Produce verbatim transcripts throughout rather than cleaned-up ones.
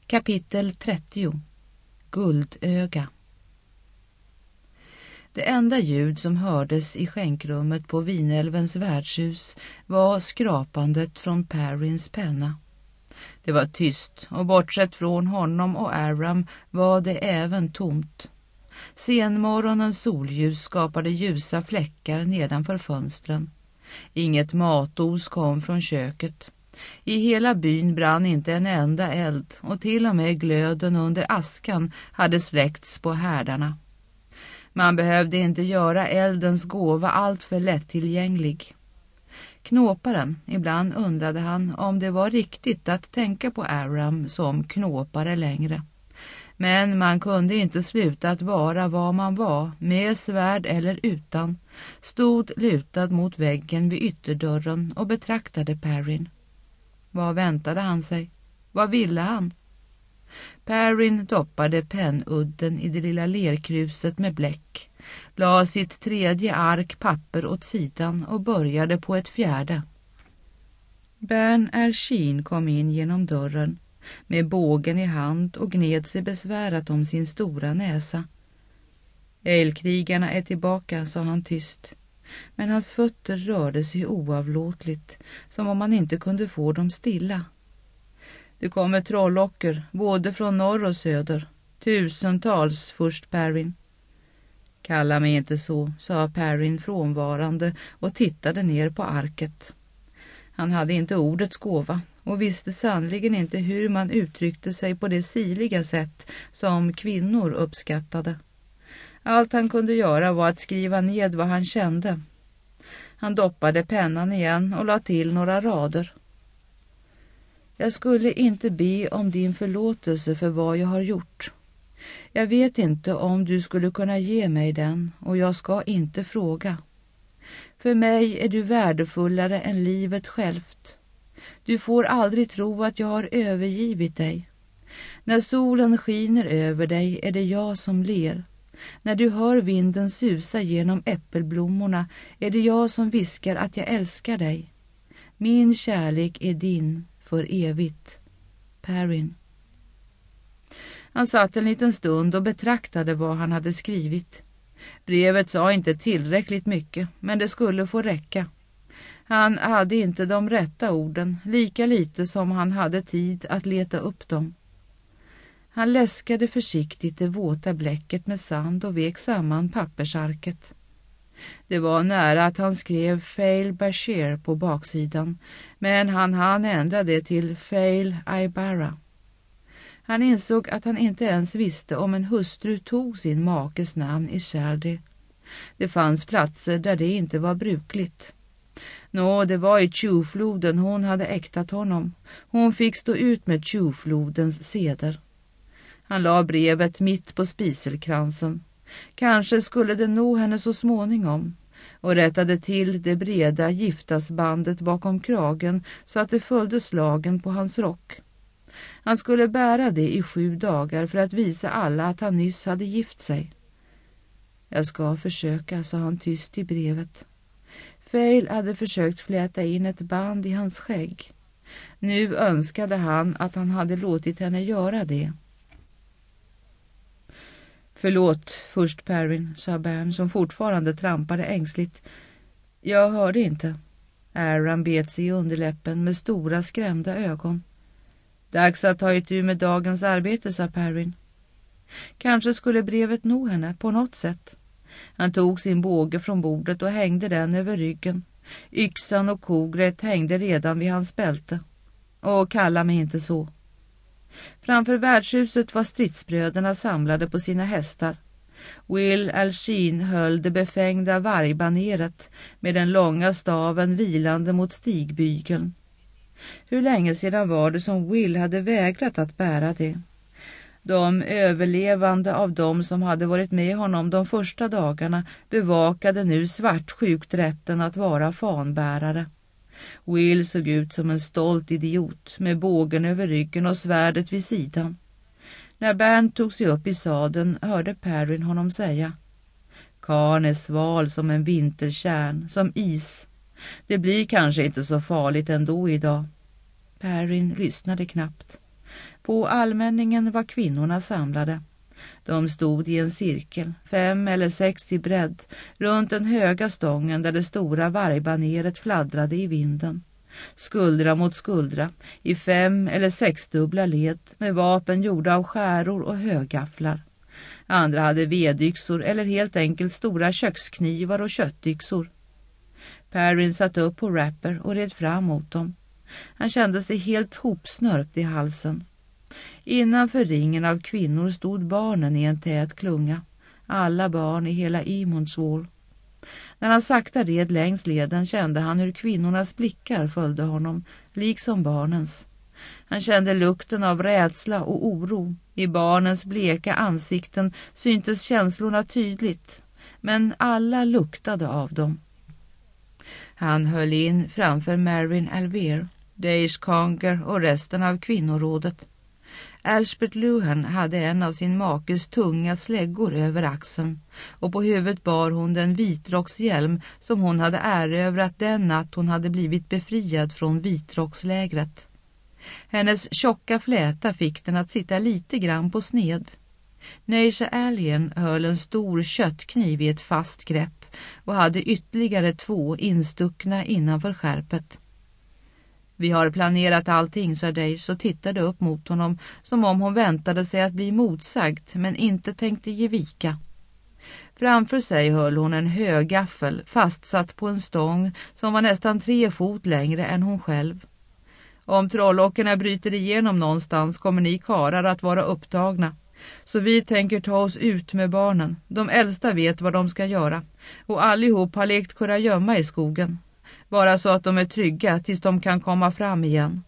Kapitel trettio. Guldöga. Det enda ljud som hördes i skänkrummet på Vinälvens värdshus var skrapandet från Perrins penna. Det var tyst och bortsett från honom och Aram var det även tomt. Senmorgonens solljus skapade ljusa fläckar nedanför fönstren. Inget matos kom från köket. I hela byn brann inte en enda eld och till och med glöden under askan hade släckts på härdarna. Man behövde inte göra eldens gåva allt för lättillgänglig. Knåparen, ibland undrade han om det var riktigt att tänka på Aram som knåpare längre. Men man kunde inte sluta att vara vad man var, med svärd eller utan, stod lutad mot väggen vid ytterdörren och betraktade Perrin. Vad väntade han sig? Vad ville han? Perrin doppade pennudden i det lilla lerkruset med bläck, la sitt tredje ark papper åt sidan och började på ett fjärde. Bern Alshin kom in genom dörren med bågen i hand och gned sig besvärat om sin stora näsa. Älgkrigarna är tillbaka, sa han tyst. Men hans fötter rörde sig oavlåtligt, som om man inte kunde få dem stilla. Det kommer trollocker, både från norr och söder. Tusentals, först Perrin. Kalla mig inte så, sa Perrin frånvarande och tittade ner på arket. Han hade inte ordets gåva och visste sannligen inte hur man uttryckte sig på det sirliga sätt som kvinnor uppskattade. Allt han kunde göra var att skriva ned vad han kände. Han doppade pennan igen och la till några rader. Jag skulle inte be om din förlåtelse för vad jag har gjort. Jag vet inte om du skulle kunna ge mig den och jag ska inte fråga. För mig är du värdefullare än livet självt. Du får aldrig tro att jag har övergivit dig. När solen skiner över dig är det jag som ler. När du hör vinden susa genom äppelblommorna är det jag som viskar att jag älskar dig. Min kärlek är din för evigt. Perrin. Han satt en liten stund och betraktade vad han hade skrivit. Brevet sa inte tillräckligt mycket, men det skulle få räcka. Han hade inte de rätta orden, lika lite som han hade tid att leta upp dem. Han läskade försiktigt det våta bläcket med sand och vek samman pappersarket. Det var nära att han skrev Fail Bashir på baksidan, men han hann ändra det till Fail Ibarra. Han insåg att han inte ens visste om en hustru tog sin makes namn i Shaldi. Det fanns platser där det inte var brukligt. Nå, det var i Tjufloden hon hade äktat honom. Hon fick stå ut med Tjuflodens seder. Han la brevet mitt på spiselkransen. Kanske skulle det nå henne så småningom, och rättade till det breda giftasbandet bakom kragen så att det följde slagen på hans rock. Han skulle bära det i sju dagar för att visa alla att han nyss hade gift sig. Jag ska försöka, sa han tyst i brevet. Fail hade försökt fläta in ett band i hans skägg. Nu önskade han att han hade låtit henne göra det. Förlåt, först Perrin, sa Bern som fortfarande trampade ängsligt. Jag hörde inte. Aram bet sig i underläppen med stora skrämda ögon. Dags att ta itu med dagens arbete, sa Perrin. Kanske skulle brevet nå henne på något sätt. Han tog sin båge från bordet och hängde den över ryggen. Yxan och kogret hängde redan vid hans bälte. Och kalla mig inte så. Framför värdshuset var stridsbröderna samlade på sina hästar. Will Alshin höll det befängda vargbaneret med den långa staven vilande mot stigbygeln. Hur länge sedan var det som Will hade vägrat att bära det? De överlevande av dem som hade varit med honom de första dagarna bevakade nu svartsjukt rätten att vara fanbärare. Will såg ut som en stolt idiot med bågen över ryggen och svärdet vid sidan. När Bernt tog sig upp i sadeln hörde Perrin honom säga: Karn är sval som en vinterkärn, som is. Det blir kanske inte så farligt ändå idag. Perrin lyssnade knappt. På allmänningen var kvinnorna samlade. De stod i en cirkel, fem eller sex i bredd, runt den höga stången där det stora vargbaneret fladdrade i vinden. Skuldra mot skuldra, i fem eller sexdubbla led, med vapen gjorda av skäror och högafflar. Andra hade vedyxor eller helt enkelt stora köksknivar och köttyxor. Perrin satt upp på Rapper och red fram mot dem. Han kände sig helt hopsnörpt i halsen. Innanför ringen av kvinnor stod barnen i en tät klunga. Alla barn i hela Emondswall. När han sakta red längs leden kände han hur kvinnornas blickar följde honom, liksom barnens. Han kände lukten av rädsla och oro. I barnens bleka ansikten syntes känslorna tydligt, men alla luktade av dem. Han höll in framför Mervyn Alvear, Daish Conger och resten av kvinnorådet. Elspeth Luhan hade en av sin makes tunga släggor över axeln och på huvudet bar hon den vitrockshjälm som hon hade erövrat den natt hon hade blivit befriad från vitrockslägret. Hennes tjocka fläta fick den att sitta lite grann på sned. Neisha Alien höll en stor köttkniv i ett fast grepp och hade ytterligare två instuckna innanför skärpet. Vi har planerat allting, sa Daisy och tittade upp mot honom som om hon väntade sig att bli motsagt men inte tänkte ge vika. Framför sig höll hon en hög gaffel fastsatt på en stång som var nästan tre fot längre än hon själv. Om trollockerna bryter igenom någonstans kommer ni karar att vara upptagna. Så vi tänker ta oss ut med barnen. De äldsta vet vad de ska göra. Och allihop har lekt kurragömma i skogen. Bara så att de är trygga tills de kan komma fram igen.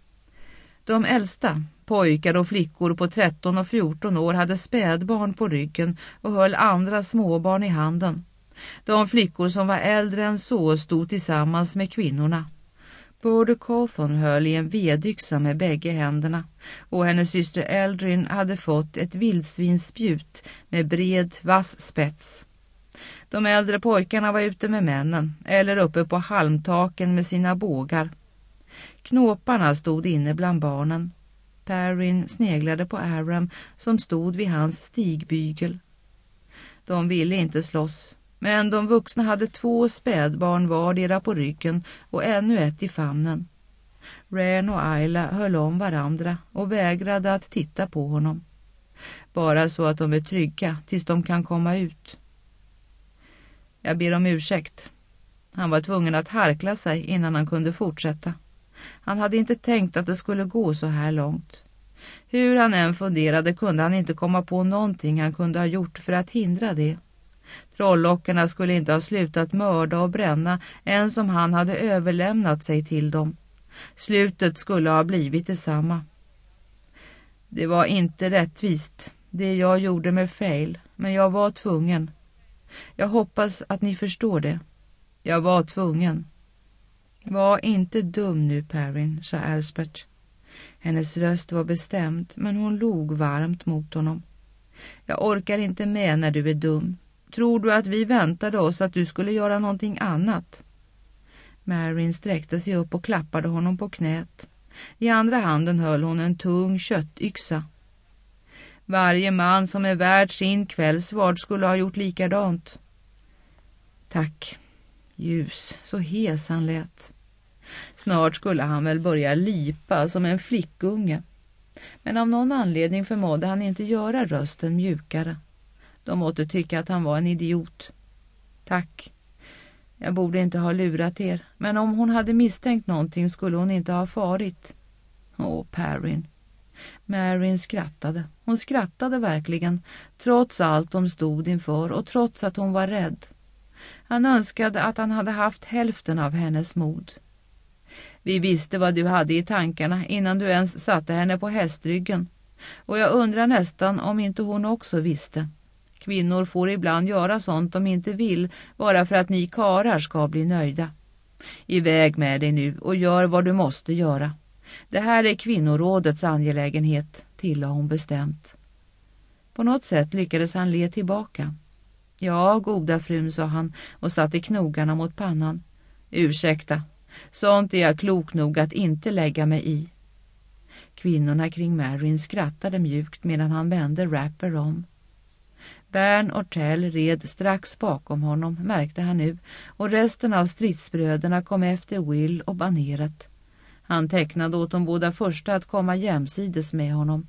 De äldsta, pojkar och flickor på tretton och fjorton år, hade spädbarn på ryggen och höll andra småbarn i handen. De flickor som var äldre än så stod tillsammans med kvinnorna. Border Cawthon höll i en vedyxa med bägge händerna och hennes syster Eldrin hade fått ett vildsvinsspjut med bred, vass spets. De äldre pojkarna var ute med männen eller uppe på halmtaken med sina bågar. Knåparna stod inne bland barnen. Perrin sneglade på Aram som stod vid hans stigbygel. De ville inte slåss, men de vuxna hade två spädbarn vardera på ryggen och ännu ett i famnen. Ren och Ayla höll om varandra och vägrade att titta på honom. Bara så att de är trygga tills de kan komma ut. Jag ber om ursäkt. Han var tvungen att harkla sig innan han kunde fortsätta. Han hade inte tänkt att det skulle gå så här långt. Hur han än funderade kunde han inte komma på någonting han kunde ha gjort för att hindra det. Trollockerna skulle inte ha slutat mörda och bränna än som han hade överlämnat sig till dem. Slutet skulle ha blivit detsamma. Det var inte rättvist, det jag gjorde med fel, men jag var tvungen. Jag hoppas att ni förstår det. Jag var tvungen. Var inte dum nu, Perrin, sa Elspeth. Hennes röst var bestämd, men hon log varmt mot honom. Jag orkar inte med när du är dum. Tror du att vi väntade oss att du skulle göra någonting annat? Marin sträckte sig upp och klappade honom på knät. I andra handen höll hon en tung köttyxa. Varje man som är värd sin kvällsvard skulle ha gjort likadant. Tack. Ljus, så hes han lät. Snart skulle han väl börja lipa som en flickunge. Men av någon anledning förmådde han inte göra rösten mjukare. De måste tycka att han var en idiot. Tack. Jag borde inte ha lurat er, men om hon hade misstänkt någonting skulle hon inte ha farit. Åh, Perrin. Marin skrattade. Hon skrattade verkligen, trots allt de stod inför och trots att hon var rädd. Han önskade att han hade haft hälften av hennes mod. Vi visste vad du hade i tankarna innan du ens satte henne på hästryggen. Och jag undrar nästan om inte hon också visste. Kvinnor får ibland göra sånt de inte vill, bara för att ni karar ska bli nöjda. Iväg med dig nu och gör vad du måste göra. Det här är kvinnorådets angelägenhet, tillade hon bestämt. På något sätt lyckades han le tillbaka. Ja, goda frun, sa han och satte knogarna mot pannan. Ursäkta, sånt är jag klok nog att inte lägga mig i. Kvinnorna kring Marin skrattade mjukt medan han vände Rapper om. Bern och Tell red strax bakom honom, märkte han nu, och resten av stridsbröderna kom efter Will och Baneret. Han tecknade åt de båda första att komma jämsides med honom.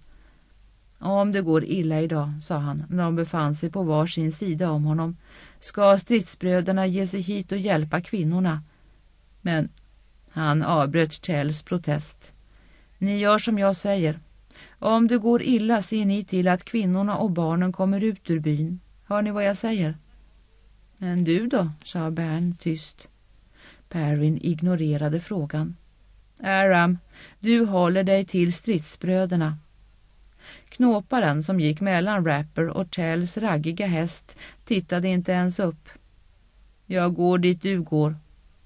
Om det går illa idag, sa han när de befann sig på var sin sida om honom, ska stridsbröderna ge sig hit och hjälpa kvinnorna. Men han avbröt Tells protest. Ni gör som jag säger. Om det går illa ser ni till att kvinnorna och barnen kommer ut ur byn. Hör ni vad jag säger? Men du då, sa Bern tyst. Perrin ignorerade frågan. Aram, du håller dig till stridsbröderna. Knåparen som gick mellan Rapper och Tells raggiga häst tittade inte ens upp. Jag går dit du går.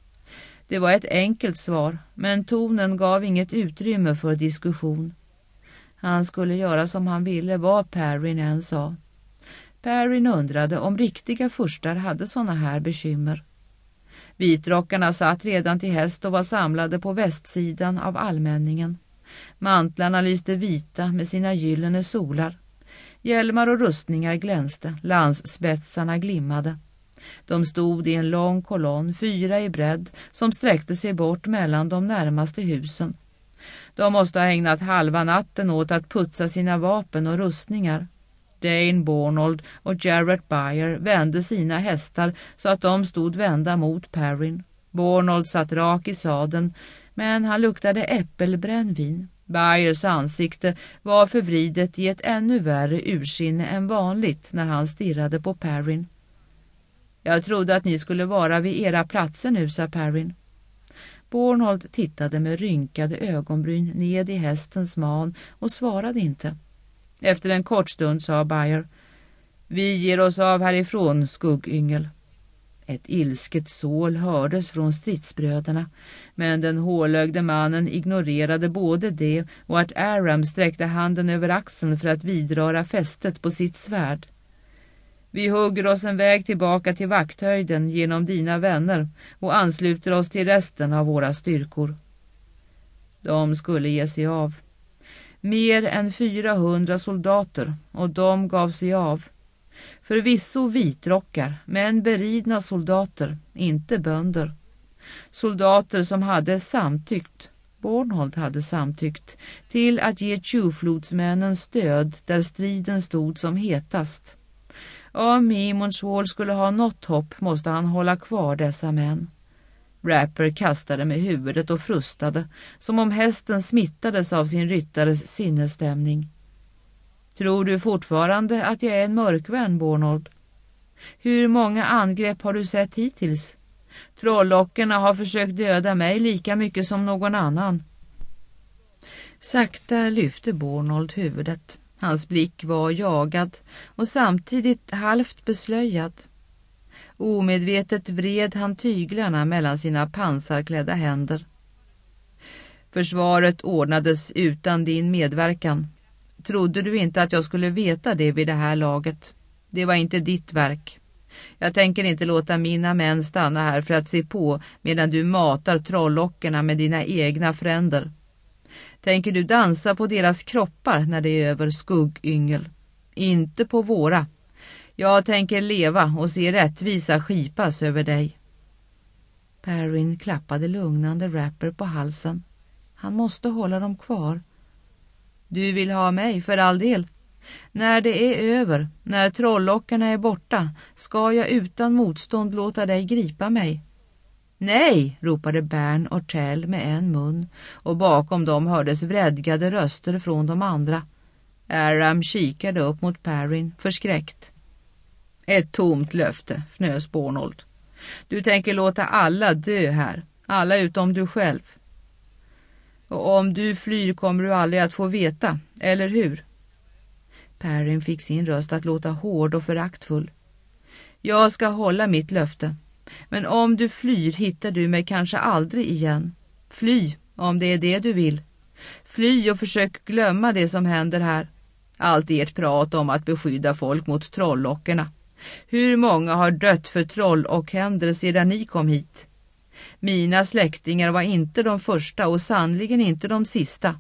Det var ett enkelt svar, men tonen gav inget utrymme för diskussion. Han skulle göra som han ville, vad Perrin än sa. Perrin undrade om riktiga furstar hade såna här bekymmer. Vitrockarna satt redan till häst och var samlade på västsidan av allmänningen. Mantlarna lyste vita med sina gyllene solar. Hjälmar och rustningar glänste, lansspetsarna glimmade. De stod i en lång kolonn, fyra i bredd, som sträckte sig bort mellan de närmaste husen. De måste ha ägnat halva natten åt att putsa sina vapen och rustningar. Dane Bornold och Jarrett Beyer vände sina hästar så att de stod vända mot Perrin. Bornold satt rak i sadeln, men han luktade äppelbrännvin. Beyers ansikte var förvridet i ett ännu värre ursinne än vanligt när han stirrade på Perrin. Jag trodde att ni skulle vara vid era platser nu, sa Perrin. Bornold tittade med rynkade ögonbryn ned i hästens man och svarade inte. Efter en kort stund sa Beyer: Vi ger oss av härifrån, skuggyngel. Ett ilsket sål hördes från stridsbröderna, men den hålögde mannen ignorerade både det och att Aram sträckte handen över axeln för att vidröra fästet på sitt svärd. Vi hugger oss en väg tillbaka till vakthöjden genom dina vänner och ansluter oss till resten av våra styrkor. De skulle ge sig av. Mer än fyrahundra soldater, och de gav sig av. Förvisso vitrockar, men beridna soldater, inte bönder. Soldater som hade samtyckt, Bornold hade samtyckt, till att ge Tjuflodsmännen stöd där striden stod som hetast. Om Imonswall skulle ha något hopp måste han hålla kvar dessa män. Rapper kastade med huvudet och frustade, som om hästen smittades av sin ryttares sinnesstämning. Tror du fortfarande att jag är en mörkvän, Bornold? Hur många angrepp har du sett hittills? Trollockerna har försökt döda mig lika mycket som någon annan. Sakta lyfte Bornold huvudet. Hans blick var jagad och samtidigt halvt beslöjad. Omedvetet vred han tyglarna mellan sina pansarklädda händer. Försvaret ordnades utan din medverkan. Trodde du inte att jag skulle veta det vid det här laget? Det var inte ditt verk. Jag tänker inte låta mina män stanna här för att se på medan du matar trollockerna med dina egna fränder. Tänker du dansa på deras kroppar när det är över, skuggyngel? Inte på våra. Jag tänker leva och se rättvisa skipas över dig. Perrin klappade lugnande Rapper på halsen. Han måste hålla dem kvar. Du vill ha mig för all del. När det är över, när trollockerna är borta, ska jag utan motstånd låta dig gripa mig. Nej, ropade Bern och Tell med en mun, och bakom dem hördes vredgade röster från de andra. Aram kikade upp mot Perrin, förskräckt. Ett tomt löfte, fnös Bornold. Du tänker låta alla dö här, alla utom du själv. Och om du flyr kommer du aldrig att få veta, eller hur? Perrin fick sin röst att låta hård och föraktfull. Jag ska hålla mitt löfte. Men om du flyr hittar du mig kanske aldrig igen. Fly, om det är det du vill. Fly och försök glömma det som händer här. Allt ert prat om att beskydda folk mot trollockerna. Hur många har dött för troll och händer sedan ni kom hit? Mina släktingar var inte de första och sannligen inte de sista.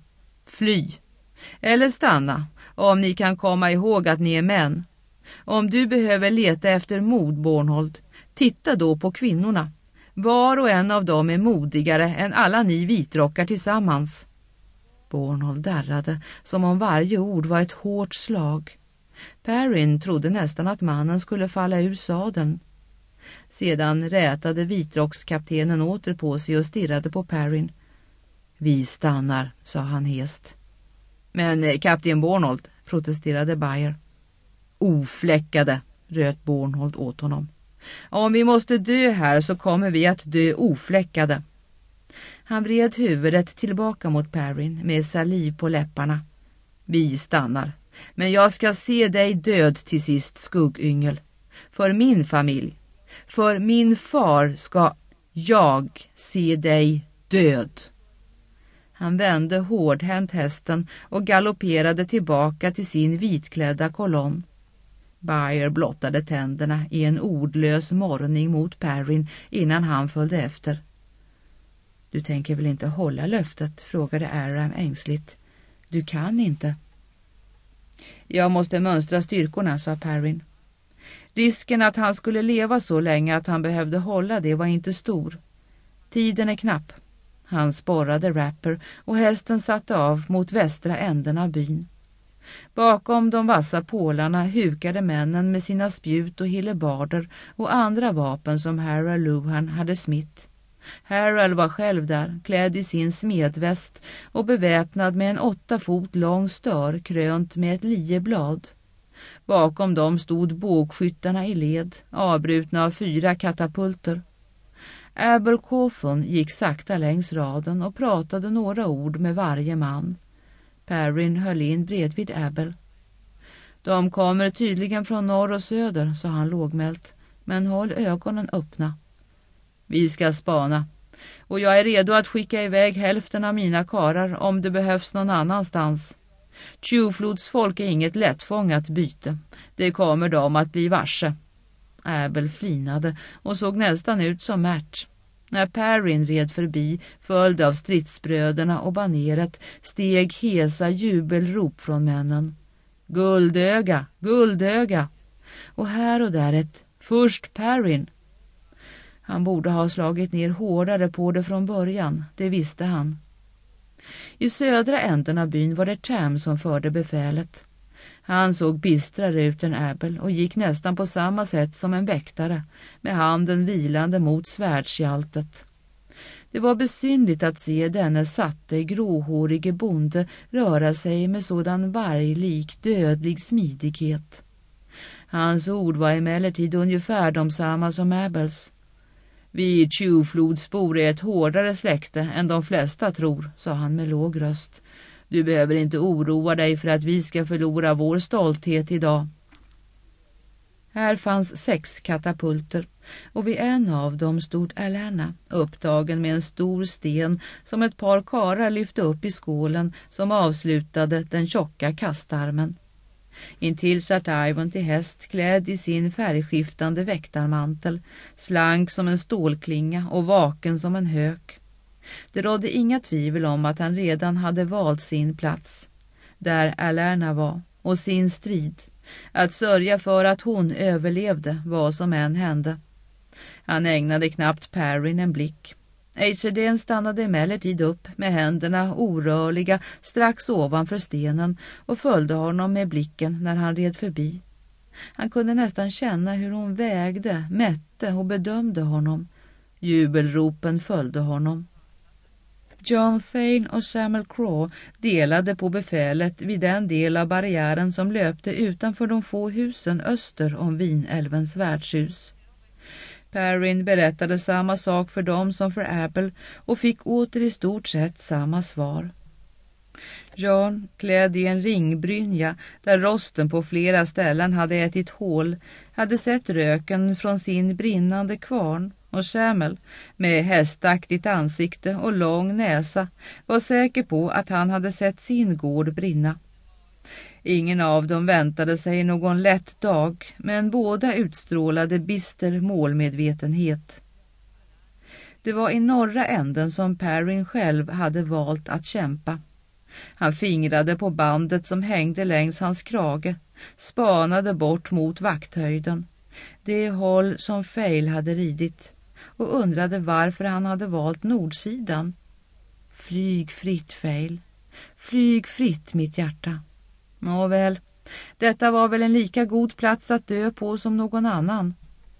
Fly. Eller stanna, om ni kan komma ihåg att ni är män. Om du behöver leta efter mod, Bornhold, titta då på kvinnorna. Var och en av dem är modigare än alla ni vitrockar tillsammans. Bornhold darrade som om varje ord var ett hårt slag. Perrin trodde nästan att mannen skulle falla ur sadeln. Sedan rätade vitrockskaptenen åter på sig och stirrade på Perrin. Vi stannar, sa han hest. Men kapten Bornhold, protesterade Bayer. Ofläckade, röt Bornhold åt honom. Om vi måste dö här så kommer vi att dö ofläckade. Han vred huvudet tillbaka mot Perrin med saliv på läpparna. Vi stannar, men jag ska se dig död till sist, skuggyngel. För min familj, för min far ska jag se dig död. Han vände hårdhänt hästen och galopperade tillbaka till sin vitklädda kolonn. Bayer blottade tänderna i en ordlös morrning mot Perrin innan han följde efter. Du tänker väl inte hålla löftet, frågade Aram ängsligt. Du kan inte. Jag måste mönstra styrkorna, sa Perrin. Risken att han skulle leva så länge att han behövde hålla det var inte stor. Tiden är knapp. Han sporrade Rapper och hästen satte av mot västra änden av byn. Bakom de vassa pålarna hukade männen med sina spjut och hillebarder och andra vapen som Harald Luhan hade smitt. Harald var själv där, klädd i sin smedväst och beväpnad med en åtta fot lång stör krönt med ett lieblad. Bakom dem stod bågskyttarna i led, avbrutna av fyra katapulter. Abel Cawthon gick sakta längs raden och pratade några ord med varje man. Perrin höll in bredvid Abel. De kommer tydligen från norr och söder, sa han lågmält, men håll ögonen öppna. Vi ska spana, och jag är redo att skicka iväg hälften av mina karar om det behövs någon annanstans. Tjuvflods folk är inget lättfångat byte. Det kommer de att bli varse. Abel flinade och såg nästan ut som Märt. När Perrin red förbi, följd av stridsbröderna och baneret, steg hesa jubelrop från männen. Guldöga, guldöga! Och här och där ett först Perrin. Han borde ha slagit ner hårdare på det från början, det visste han. I södra änden av byn var det Tam som förde befälet. Han såg bistrare ut än Abel och gick nästan på samma sätt som en väktare, med handen vilande mot svärdshjältet. Det var besynligt att se denne satte gråhårige bonde röra sig med sådan varglik dödlig smidighet. Hans ord var emellertid ungefär de samma som Abels. Vi Tjuvflodsbor är ett hårdare släkte än de flesta tror, sa han med låg röst. Du behöver inte oroa dig för att vi ska förlora vår stolthet idag. Här fanns sex katapulter och vid en av dem stod Alanna, upptagen med en stor sten som ett par karar lyfte upp i skålen som avslutade den tjocka kastarmen. Intill satt Ivan till häst klädd i sin färgskiftande väktarmantel, slank som en stålklinga och vaken som en hök. Det rådde inga tvivel om att han redan hade valt sin plats, där Alanna var, och sin strid. Att sörja för att hon överlevde vad som än hände. Han ägnade knappt Perrin en blick. Eicheden stannade emellertid upp med händerna orörliga strax ovanför stenen och följde honom med blicken när han red förbi. Han kunde nästan känna hur hon vägde, mätte och bedömde honom. Jubelropen följde honom. John Thane och Samuel Craw delade på befälet vid den del av barriären som löpte utanför de få husen öster om Vinälvens värdshus. Perrin berättade samma sak för dem som för Abel och fick åter i stort sett samma svar. John, klädd i en ringbrynja där rosten på flera ställen hade ätit hål, hade sett röken från sin brinnande kvarn, och Samuel, med hästaktigt ansikte och lång näsa, var säker på att han hade sett sin gård brinna. Ingen av dem väntade sig någon lätt dag, men båda utstrålade bister målmedvetenhet. Det var i norra änden som Perrin själv hade valt att kämpa. Han fingrade på bandet som hängde längs hans krage, spanade bort mot vakthöjden, det håll som Fail hade ridit, och undrade varför han hade valt nordsidan. Flyg fritt, Fail. Flyg fritt, mitt hjärta. Nåväl, detta var väl en lika god plats att dö på som någon annan.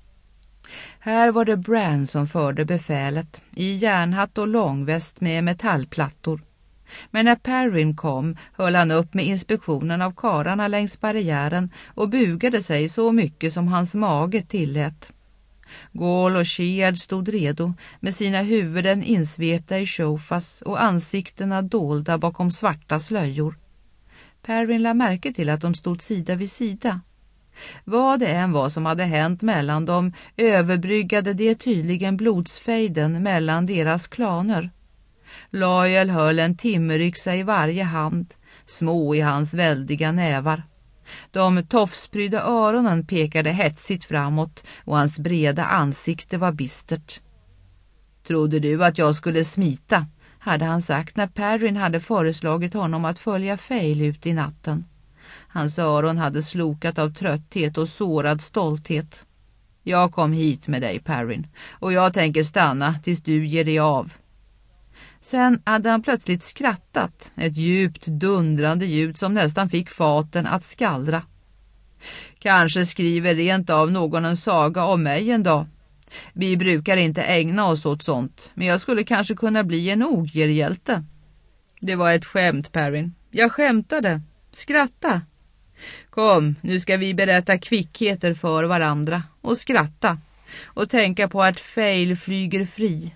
Här var det Bran som förde befälet, i järnhatt och långväst med metallplattor. Men när Perrin kom höll han upp med inspektionen av kararna längs barriären och bugade sig så mycket som hans mage tillät. Gaul och Sheard stod redo med sina huvuden insvepta i shofas och ansiktena dolda bakom svarta slöjor. Perrin lade märke till att de stod sida vid sida. Vad det än var som hade hänt mellan dem överbryggade det tydligen blodsfejden mellan deras klaner. Loyal höll en timmeryxa i varje hand, små i hans väldiga nävar. De tofsprydda öronen pekade hetsigt framåt och hans breda ansikte var bistert. Trodde du att jag skulle smita, hade han sagt när Perrin hade föreslagit honom att följa Fail ut i natten. Hans öron hade slokat av trötthet och sårad stolthet. Jag kom hit med dig, Perrin, och jag tänker stanna tills du ger dig av. Sen hade han plötsligt skrattat, ett djupt dundrande ljud som nästan fick faten att skallra. Kanske skriver rent av någon en saga om mig en dag. Vi brukar inte ägna oss åt sånt, men jag skulle kanske kunna bli en ogierhjälte. Det var ett skämt, Perrin. Jag skämtade. Skratta. Kom, nu ska vi berätta kvickheter för varandra och skratta och tänka på att Fail flyger fri.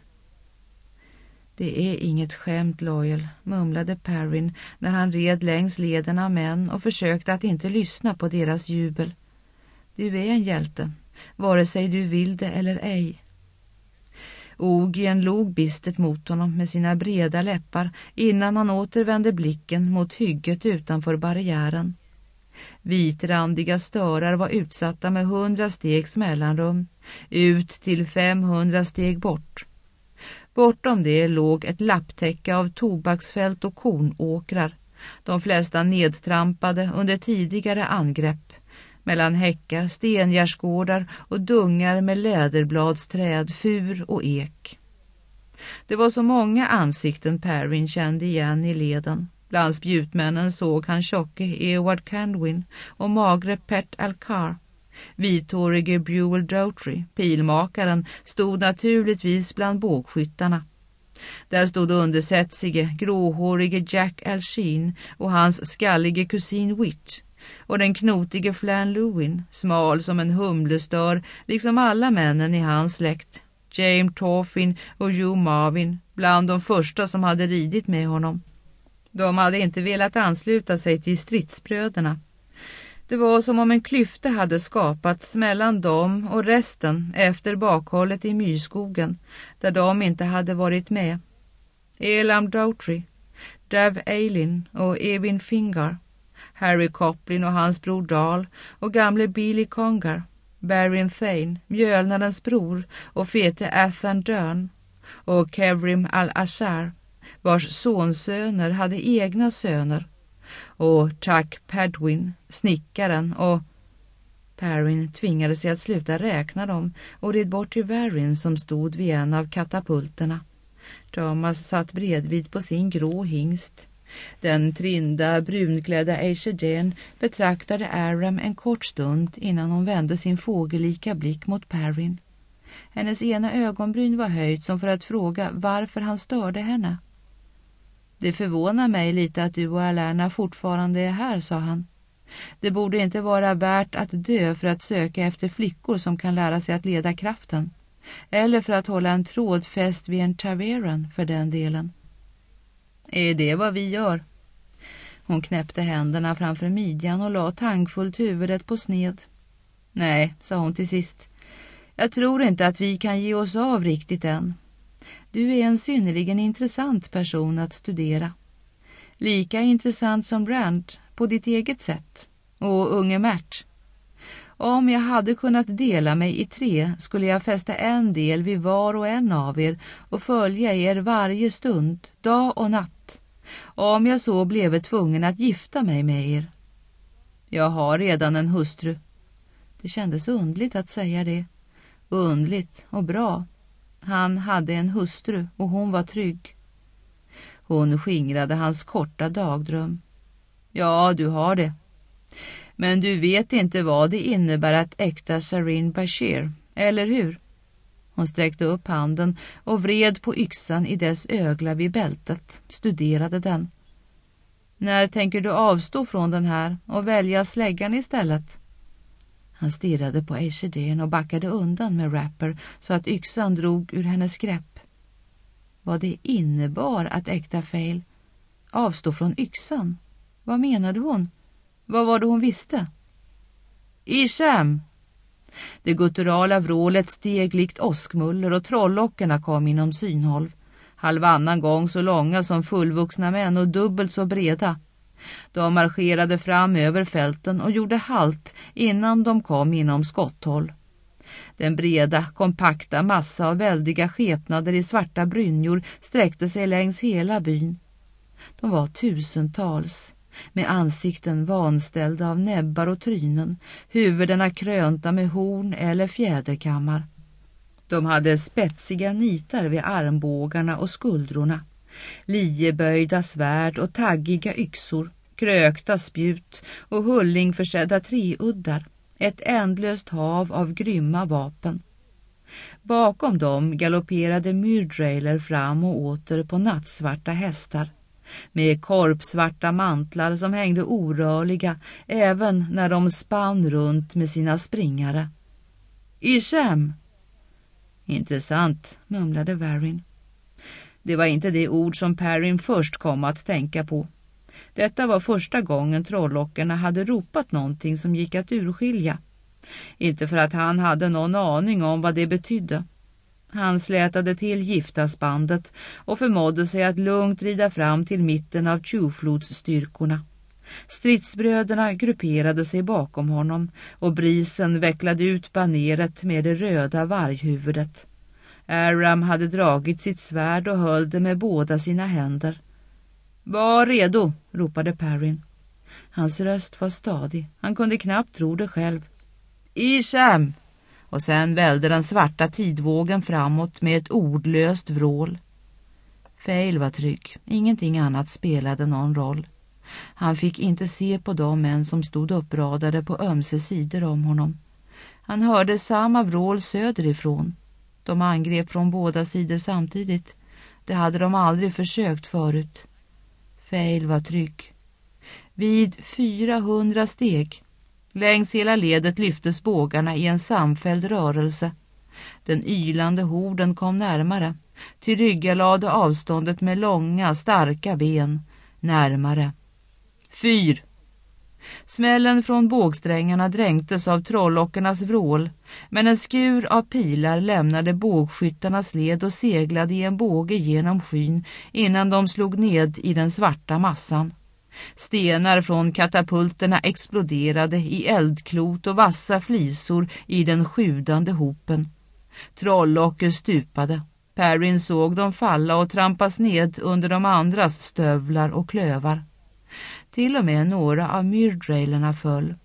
Det är inget skämt, Loyal, mumlade Perrin när han red längs leden av män och försökte att inte lyssna på deras jubel. Du är en hjälte, vare sig du vill det eller ej. Ogien log bistert mot honom med sina breda läppar innan han återvände blicken mot hygget utanför barriären. Vitrandiga störar var utsatta med hundra stegs mellanrum, ut till femhundra steg bort. Bortom det låg ett lapptäcke av tobaksfält och kornåkrar, de flesta nedtrampade under tidigare angrepp, mellan häckar, stengärdsgårdar och dungar med läderbladsträd, fur och ek. Det var så många ansikten Perrin kände igen i leden. Bland spjutmännen såg han tjocke Eward Candwin och magre Pert Alcar. Vithårige Buell Doughtry, pilmakaren, stod naturligtvis bland bågskyttarna. Där stod undersättsige, gråhårige Jack Alsheen och hans skallige kusin Wit, och den knotige Flan Lewin, smal som en humlestör, liksom alla männen i hans släkt, James Torfin och Hugh Marvin, bland de första som hade ridit med honom. De hade inte velat ansluta sig till stridsbröderna. Det var som om en klyfta hade skapats mellan dem och resten efter bakhållet i myrskogen, där de inte hade varit med. Elam Doughtry, Dav Aylin och Evin Fingar, Harry Coplin och hans bror Dahl och gamle Billy Congar, Barin Thane, mjölnarens bror, och fete Athan Dern och Kevrim al-Ashar, vars sonsöner hade egna söner, och Chuck Padwin, snickaren, och Perrin tvingade sig att sluta räkna dem och red bort till Varin som stod vid en av katapulterna. Thomas satt bredvid på sin grå hingst. Den trinda, brunklädda Aishadane betraktade Aram en kort stund innan hon vände sin fågelika blick mot Perrin. Hennes ena ögonbryn var höjt som för att fråga varför han störde henne. Det förvånar mig lite att du och Alerna fortfarande är här, sa han. Det borde inte vara värt att dö för att söka efter flickor som kan lära sig att leda kraften. Eller för att hålla en tråd fäst vid en taveran för den delen. Är det vad vi gör? Hon knäppte händerna framför midjan och la tankfullt huvudet på sned. Nej, sa hon till sist. Jag tror inte att vi kan ge oss av riktigt än. Du är en synnerligen intressant person att studera. Lika intressant som Brand på ditt eget sätt. Och unge Mert. Om jag hade kunnat dela mig i tre skulle jag fästa en del vid var och en av er och följa er varje stund, dag och natt. Om jag så blev tvungen att gifta mig med er. Jag har redan en hustru. Det kändes undligt att säga det. Undligt och bra. Han hade en hustru och hon var trygg. Hon skingrade hans korta dagdröm. Ja, du har det. Men du vet inte vad det innebär att äkta Sarin Bashir, eller hur? Hon sträckte upp handen och vred på yxan i dess ögla vid bältet, studerade den. När tänker du avstå från den här och välja släggan istället? Han stirrade på Aishedin och backade undan med Rapper så att yxan drog ur hennes grepp. Vad det innebar att äkta Fail avstå från yxan? Vad menade hon? Vad var det hon visste? Isham! Det gutturala vrålet steg likt åskmuller och trollockerna kom inom synhåll. Halvannan gång så långa som fullvuxna män och dubbelt så breda. De marscherade fram över fälten och gjorde halt innan de kom inom skotthåll. Den breda, kompakta massa av väldiga skepnader i svarta brynjor sträckte sig längs hela byn. De var tusentals, med ansikten vanställda av näbbar och trynen, huvudena krönta med horn eller fjäderkammar. De hade spetsiga nitar vid armbågarna och skuldrorna, lieböjda svärd och taggiga yxor, krökta spjut och hullingförsedda treuddar, ett ändlöst hav av grymma vapen. Bakom dem galopperade myrdrailer fram och åter på nattsvarta hästar, med korpsvarta mantlar som hängde orörliga även när de spann runt med sina springare. Isham! Intressant, mumlade Varin. Det var inte det ord som Perrin först kom att tänka på. Detta var första gången trollockerna hade ropat någonting som gick att urskilja. Inte för att han hade någon aning om vad det betydde. Han slätade till giftasbandet och förmådde sig att lugnt rida fram till mitten av Tjuflodsstyrkorna. Stridsbröderna grupperade sig bakom honom och brisen vecklade ut baneret med det röda varghuvudet. Aram hade dragit sitt svärd och höll det med båda sina händer. Var redo, ropade Perrin. Hans röst var stadig. Han kunde knappt tro det själv. Isham! Och sen välde den svarta tidvågen framåt med ett ordlöst vrål. Fail var trygg. Ingenting annat spelade någon roll. Han fick inte se på de män som stod uppradade på ömse sidor om honom. Han hörde samma vrål söderifrån. De angrep från båda sidor samtidigt. Det hade de aldrig försökt förut. Fail var trygg. Vid fyrahundra steg. Längs hela ledet lyftes bågarna i en samfälld rörelse. Den ylande horden kom närmare. Till rygga lade avståndet med långa, starka ben. Närmare. Fyr! Smällen från bågsträngarna dränktes av trollockernas vrål, men en skur av pilar lämnade bågskyttarnas led och seglade i en båge genom skyn innan de slog ned i den svarta massan. Stenar från katapulterna exploderade i eldklot och vassa flisor i den sjudande hopen. Trollocker stupade. Perrin såg dem falla och trampas ned under de andras stövlar och klövar. Till och med några av myrdrailerna föll.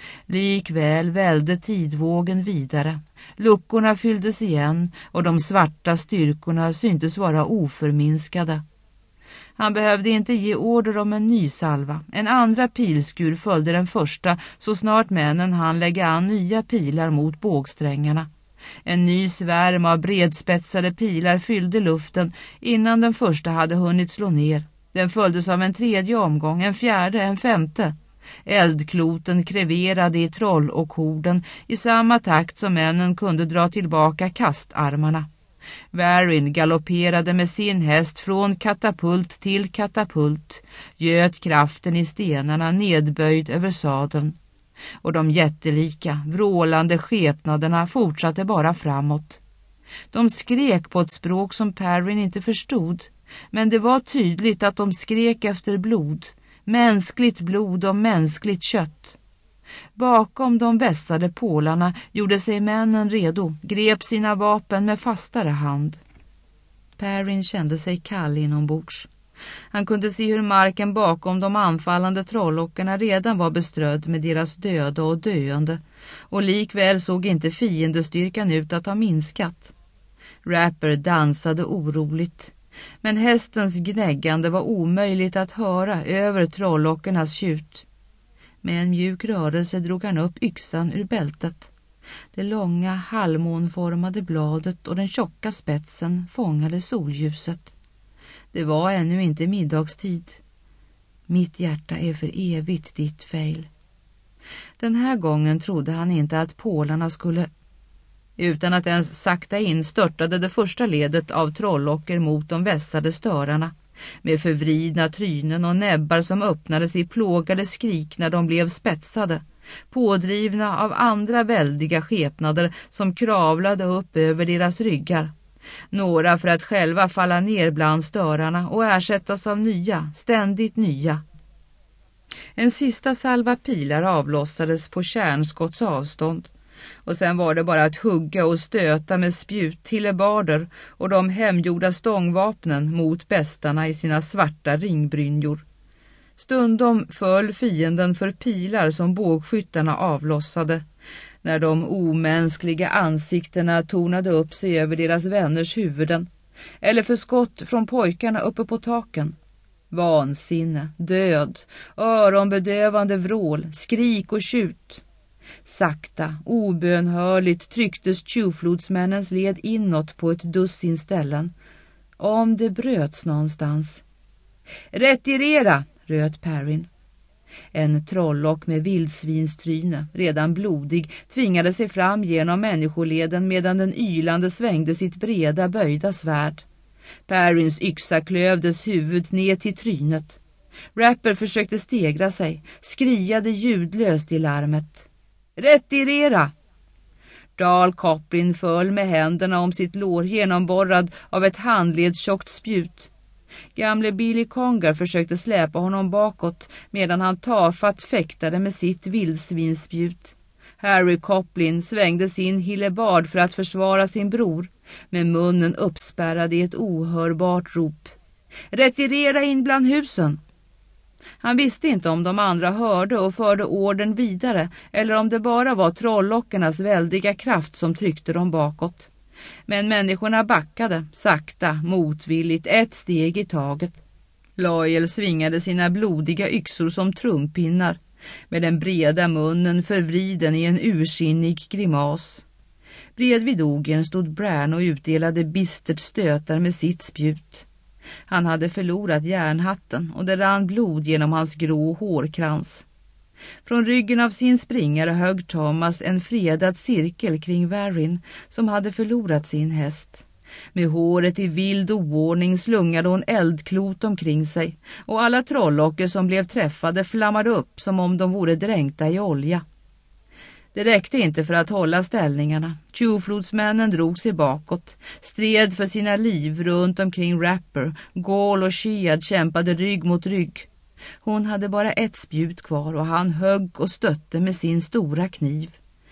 Likväl välde tidvågen vidare. Luckorna fylldes igen och de svarta styrkorna syntes vara oförminskade. Han behövde inte ge order om en ny salva. En andra pilskur följde den första så snart männen hann lägga an nya pilar mot bågsträngarna. En ny svärm av bredspetsade pilar fyllde luften innan den första hade hunnit slå ner. Den följdes av en tredje omgång, en fjärde, en femte. Eldkloten kreverade i troll och horden i samma takt som männen kunde dra tillbaka kastarmarna. Varin galopperade med sin häst från katapult till katapult, göt kraften i stenarna nedböjd över sadeln. Och de jättelika, vrålande skepnaderna fortsatte bara framåt. De skrek på ett språk som Perrin inte förstod, men det var tydligt att de skrek efter blod, mänskligt blod och mänskligt kött. Bakom de vässade pålarna gjorde sig männen redo, grep sina vapen med fastare hand. Perrin kände sig kall inombords. Han kunde se hur marken bakom de anfallande trollockarna redan var beströdd med deras döda och döende, och likväl såg inte fiendestyrkan ut att ha minskat. Rapper dansade oroligt, men hästens gnäggande var omöjligt att höra över trollockarnas tjut. Med en mjuk rörelse drog han upp yxan ur bältet. Det långa halvmånformade bladet och den tjocka spetsen fångade solljuset. Det var ännu inte middagstid. Mitt hjärta är för evigt ditt, Fail. Den här gången trodde han inte att pålarna skulle... Utan att ens sakta in störtade det första ledet av trollocker mot de vässade störarna, med förvridna trynen och näbbar som öppnades i plågade skrik när de blev spetsade, pådrivna av andra väldiga skepnader som kravlade upp över deras ryggar. Några för att själva falla ner bland störarna och ersättas av nya, ständigt nya. En sista salva pilar avlossades på kärnskotts avstånd, och sen var det bara att hugga och stöta med spjut, tillebarder och de hemgjorda stångvapnen mot bästarna i sina svarta ringbrynjor. Stundom föll fienden för pilar som bågskyttarna avlossade, när de omänskliga ansiktena tornade upp sig över deras vänners huvuden, eller för skott från pojkarna uppe på taken. Vansinne, död, öronbedövande vrål, skrik och tjut. Sakta, obönhörligt trycktes tjuvflodsmännens led inåt på ett dussin ställen. Om det bröts någonstans. Retirera, röt Perrin. En trollock med vildsvinstryne, redan blodig, tvingade sig fram genom människoleden medan den ylande svängde sitt breda böjda svärd. Perrins yxa klövdes huvud ner till trynet. Rapper försökte stegra sig, skriade ljudlöst i larmet. Retirera! Dal Coplin föll med händerna om sitt lår genomborrad av ett handledstjockt spjut. Gamle Billy Congar försökte släpa honom bakåt medan han tafatt fäktade med sitt vildsvinspjut. Harry Coplin svängde sin hillebard för att försvara sin bror, med munnen uppspärrad i ett ohörbart rop. Retirera in bland husen! Han visste inte om de andra hörde och förde orden vidare, eller om det bara var trollockernas väldiga kraft som tryckte dem bakåt. Men människorna backade, sakta, motvilligt, ett steg i taget. Loyal svingade sina blodiga yxor som trumpinnar, med den breda munnen förvriden i en ursinnig grimas. Bredvid ogen stod Bran och utdelade bistert stötar med sitt spjut. Han hade förlorat järnhatten och det rann blod genom hans grå hårkrans. Från ryggen av sin springare högg Thomas en fredad cirkel kring Varyn, som hade förlorat sin häst. Med håret i vild oordning slungade hon eldklot omkring sig, och alla trollocker som blev träffade flammade upp som om de vore dränkta i olja. Det räckte inte för att hålla ställningarna. Tjuvflodsmännen drog sig bakåt, stred för sina liv runt omkring Rapper. Gaul och Shead kämpade rygg mot rygg. Hon hade bara ett spjut kvar och han högg och stötte med sin stora kniv.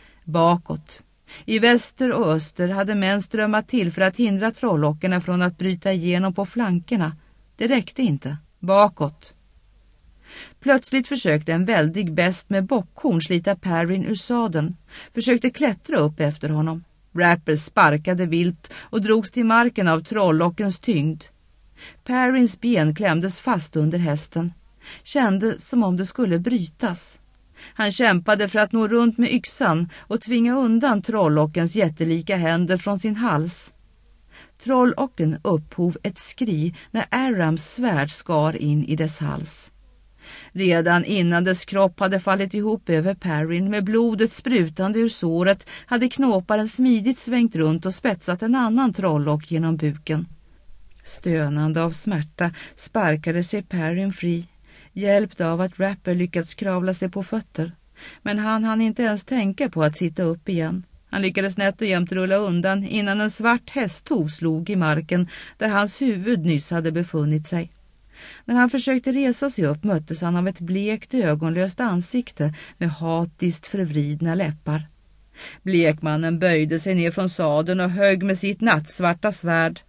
Bakåt. I väster och öster hade män strömmat till för att hindra trollockerna från att bryta igenom på flankerna. Det räckte inte. Bakåt. Plötsligt försökte en väldig bäst med bockhorn slita Perrin ur sadeln. Försökte klättra upp efter honom. Rapper sparkade vilt och drogs till marken av trollockens tyngd. Perrins ben klämdes fast under hästen. Kände som om det skulle brytas. Han kämpade för att nå runt med yxan och tvinga undan trollockens jättelika händer från sin hals. Trollocken upphov ett skri när Arams svärd skar in i dess hals. Redan innan dess kropp hade fallit ihop över Perrin med blodet sprutande ur såret hade knåparen smidigt svängt runt och spetsat en annan trollock genom buken. Stönande av smärta sparkade sig Perrin fri, hjälpt av att Rapper lyckats kravla sig på fötter. Men han hann inte ens tänka på att sitta upp igen. Han lyckades nätt och jämt rulla undan innan en svart hästhov slog i marken där hans huvud nyss hade befunnit sig. När han försökte resa sig upp möttes han av ett blekt ögonlöst ansikte med hatiskt förvridna läppar. Blekmannen böjde sig ner från sadeln och högg med sitt nattsvarta svärd.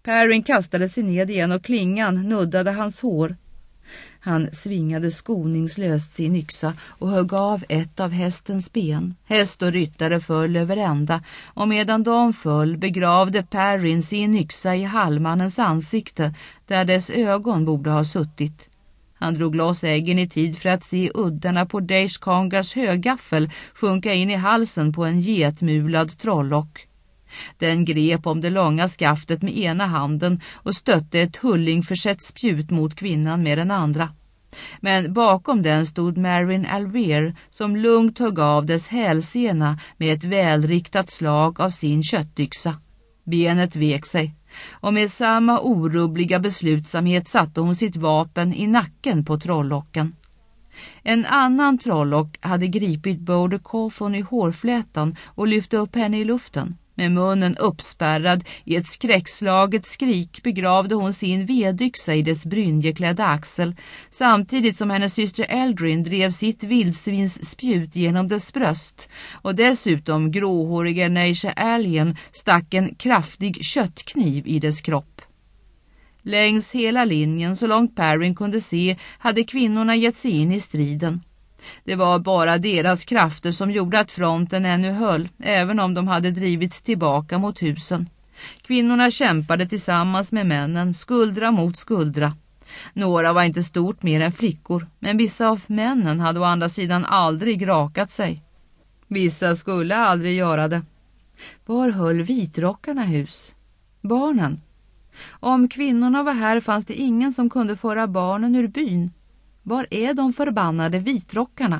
Perrin kastade sig ned igen och klingan nuddade hans hår. Han svingade skoningslöst sin yxa och högg av ett av hästens ben. Häst och ryttare föll över ända, och medan de föll begravde Perrin sin yxa i halvmannens ansikte där dess ögon borde ha suttit. Han drog loss äggen i tid för att se uddarna på Deish Kangars högaffel sjunka in i halsen på en getmulad trollock. Den grep om det långa skaftet med ena handen och stötte ett hullingförsett spjut mot kvinnan med den andra. Men bakom den stod Marin Alver som lugnt högg av dess hälsena med ett välriktat slag av sin köttyxa. Benet vek sig, och med samma orubbliga beslutsamhet satte hon sitt vapen i nacken på trollocken. En annan trollock hade gripit Bode Cawthon i hårflätan och lyfte upp henne i luften. Med munnen uppspärrad i ett skräckslaget skrik begravde hon sin vedyxa i dess brynjeklädda axel, samtidigt som hennes syster Eldrin drev sitt vildsvins spjut genom dess bröst, och dessutom gråhåriga Neisha Alien stack en kraftig köttkniv i dess kropp. Längs hela linjen, så långt Perrin kunde se, hade kvinnorna gett sig in i striden. Det var bara deras krafter som gjorde att fronten ännu höll, även om de hade drivits tillbaka mot husen. Kvinnorna kämpade tillsammans med männen, skuldra mot skuldra. Några var inte stort mer än flickor, men vissa av männen hade å andra sidan aldrig rakat sig. Vissa skulle aldrig göra det. Var höll vitrockarna hus? Barnen? Om kvinnorna var här fanns det ingen som kunde föra barnen ur byn. Var är de förbannade vitrockarna?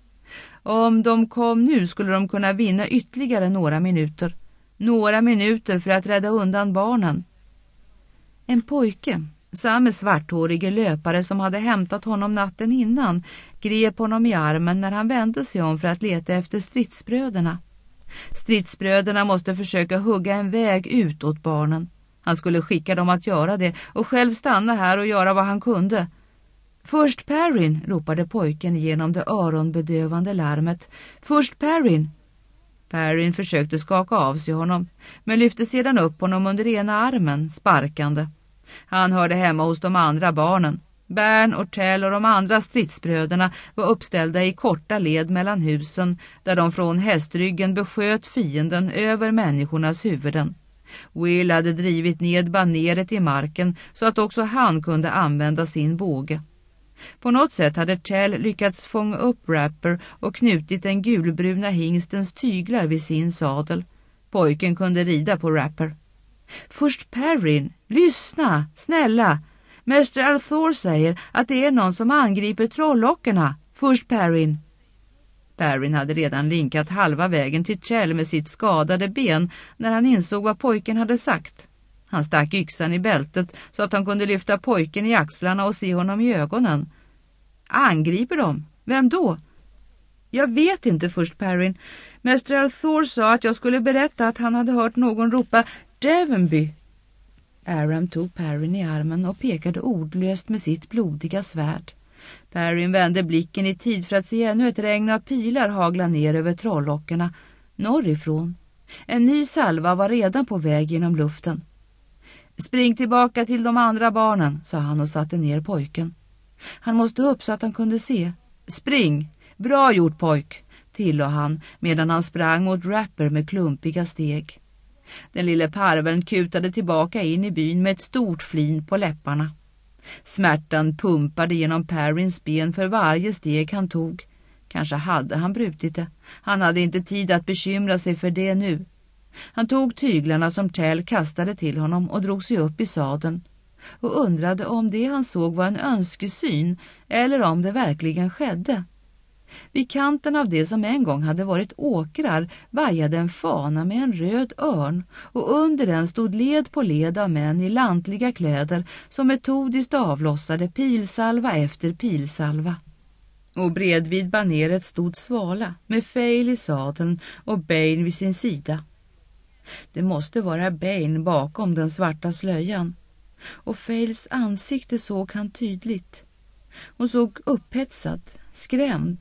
Om de kom nu skulle de kunna vinna ytterligare några minuter. Några minuter för att rädda undan barnen. En pojke, samma svarthårige löpare som hade hämtat honom natten innan, grep honom i armen när han vände sig om för att leta efter stridsbröderna. Stridsbröderna måste försöka hugga en väg ut åt barnen. Han skulle skicka dem att göra det och själv stanna här och göra vad han kunde. Först Perrin, ropade pojken genom det öronbedövande larmet. Först Perrin! Perrin försökte skaka av sig honom, men lyfte sedan upp honom under ena armen, sparkande. Han hörde hemma hos de andra barnen. Bern och Tell och de andra stridsbröderna var uppställda i korta led mellan husen, där de från hästryggen besköt fienden över människornas huvuden. Will hade drivit ned baneret i marken så att också han kunde använda sin båge. På något sätt hade Tell lyckats fånga upp Rapper och knutit den gulbruna hingstens tyglar vid sin sadel. Pojken kunde rida på Rapper. Först Perrin, lyssna, snälla. Mäster Althor säger att det är någon som angriper trollockerna. Först Perrin. Perrin hade redan linkat halva vägen till Tell med sitt skadade ben när han insåg vad pojken hade sagt. Han stack yxan i bältet så att han kunde lyfta pojken i axlarna och se honom i ögonen. Angriper de? Vem då? Jag vet inte, först Perrin. Mäster Althor sa att jag skulle berätta att han hade hört någon ropa Devonby. Aram tog Perrin i armen och pekade ordlöst med sitt blodiga svärd. Perrin vände blicken i tid för att se ännu ett regn av pilar hagla ner över trollockerna, norrifrån. En ny salva var redan på väg genom luften. Spring tillbaka till de andra barnen, sa han och satte ner pojken. Han måste upp så att han kunde se. Spring! Bra gjort, pojk, tillade han medan han sprang mot Rapper med klumpiga steg. Den lille parveln kutade tillbaka in i byn med ett stort flin på läpparna. Smärtan pumpade genom Perrins ben för varje steg han tog. Kanske hade han brutit det. Han hade inte tid att bekymra sig för det nu. Han tog tyglarna som Tell kastade till honom och drog sig upp i sadeln. Och undrade om det han såg var en önskesyn eller om det verkligen skedde. Vid kanten av det som en gång hade varit åkrar vajade en fana med en röd örn, och under den stod led på led av män i lantliga kläder som metodiskt avlossade pilsalva efter pilsalva. Och bredvid baneret stod Svala med Fail i sadeln och Bane vid sin sida. Det måste vara Bane bakom den svarta slöjan. Och Fails ansikte såg han tydligt. Hon såg upphetsad, skrämd,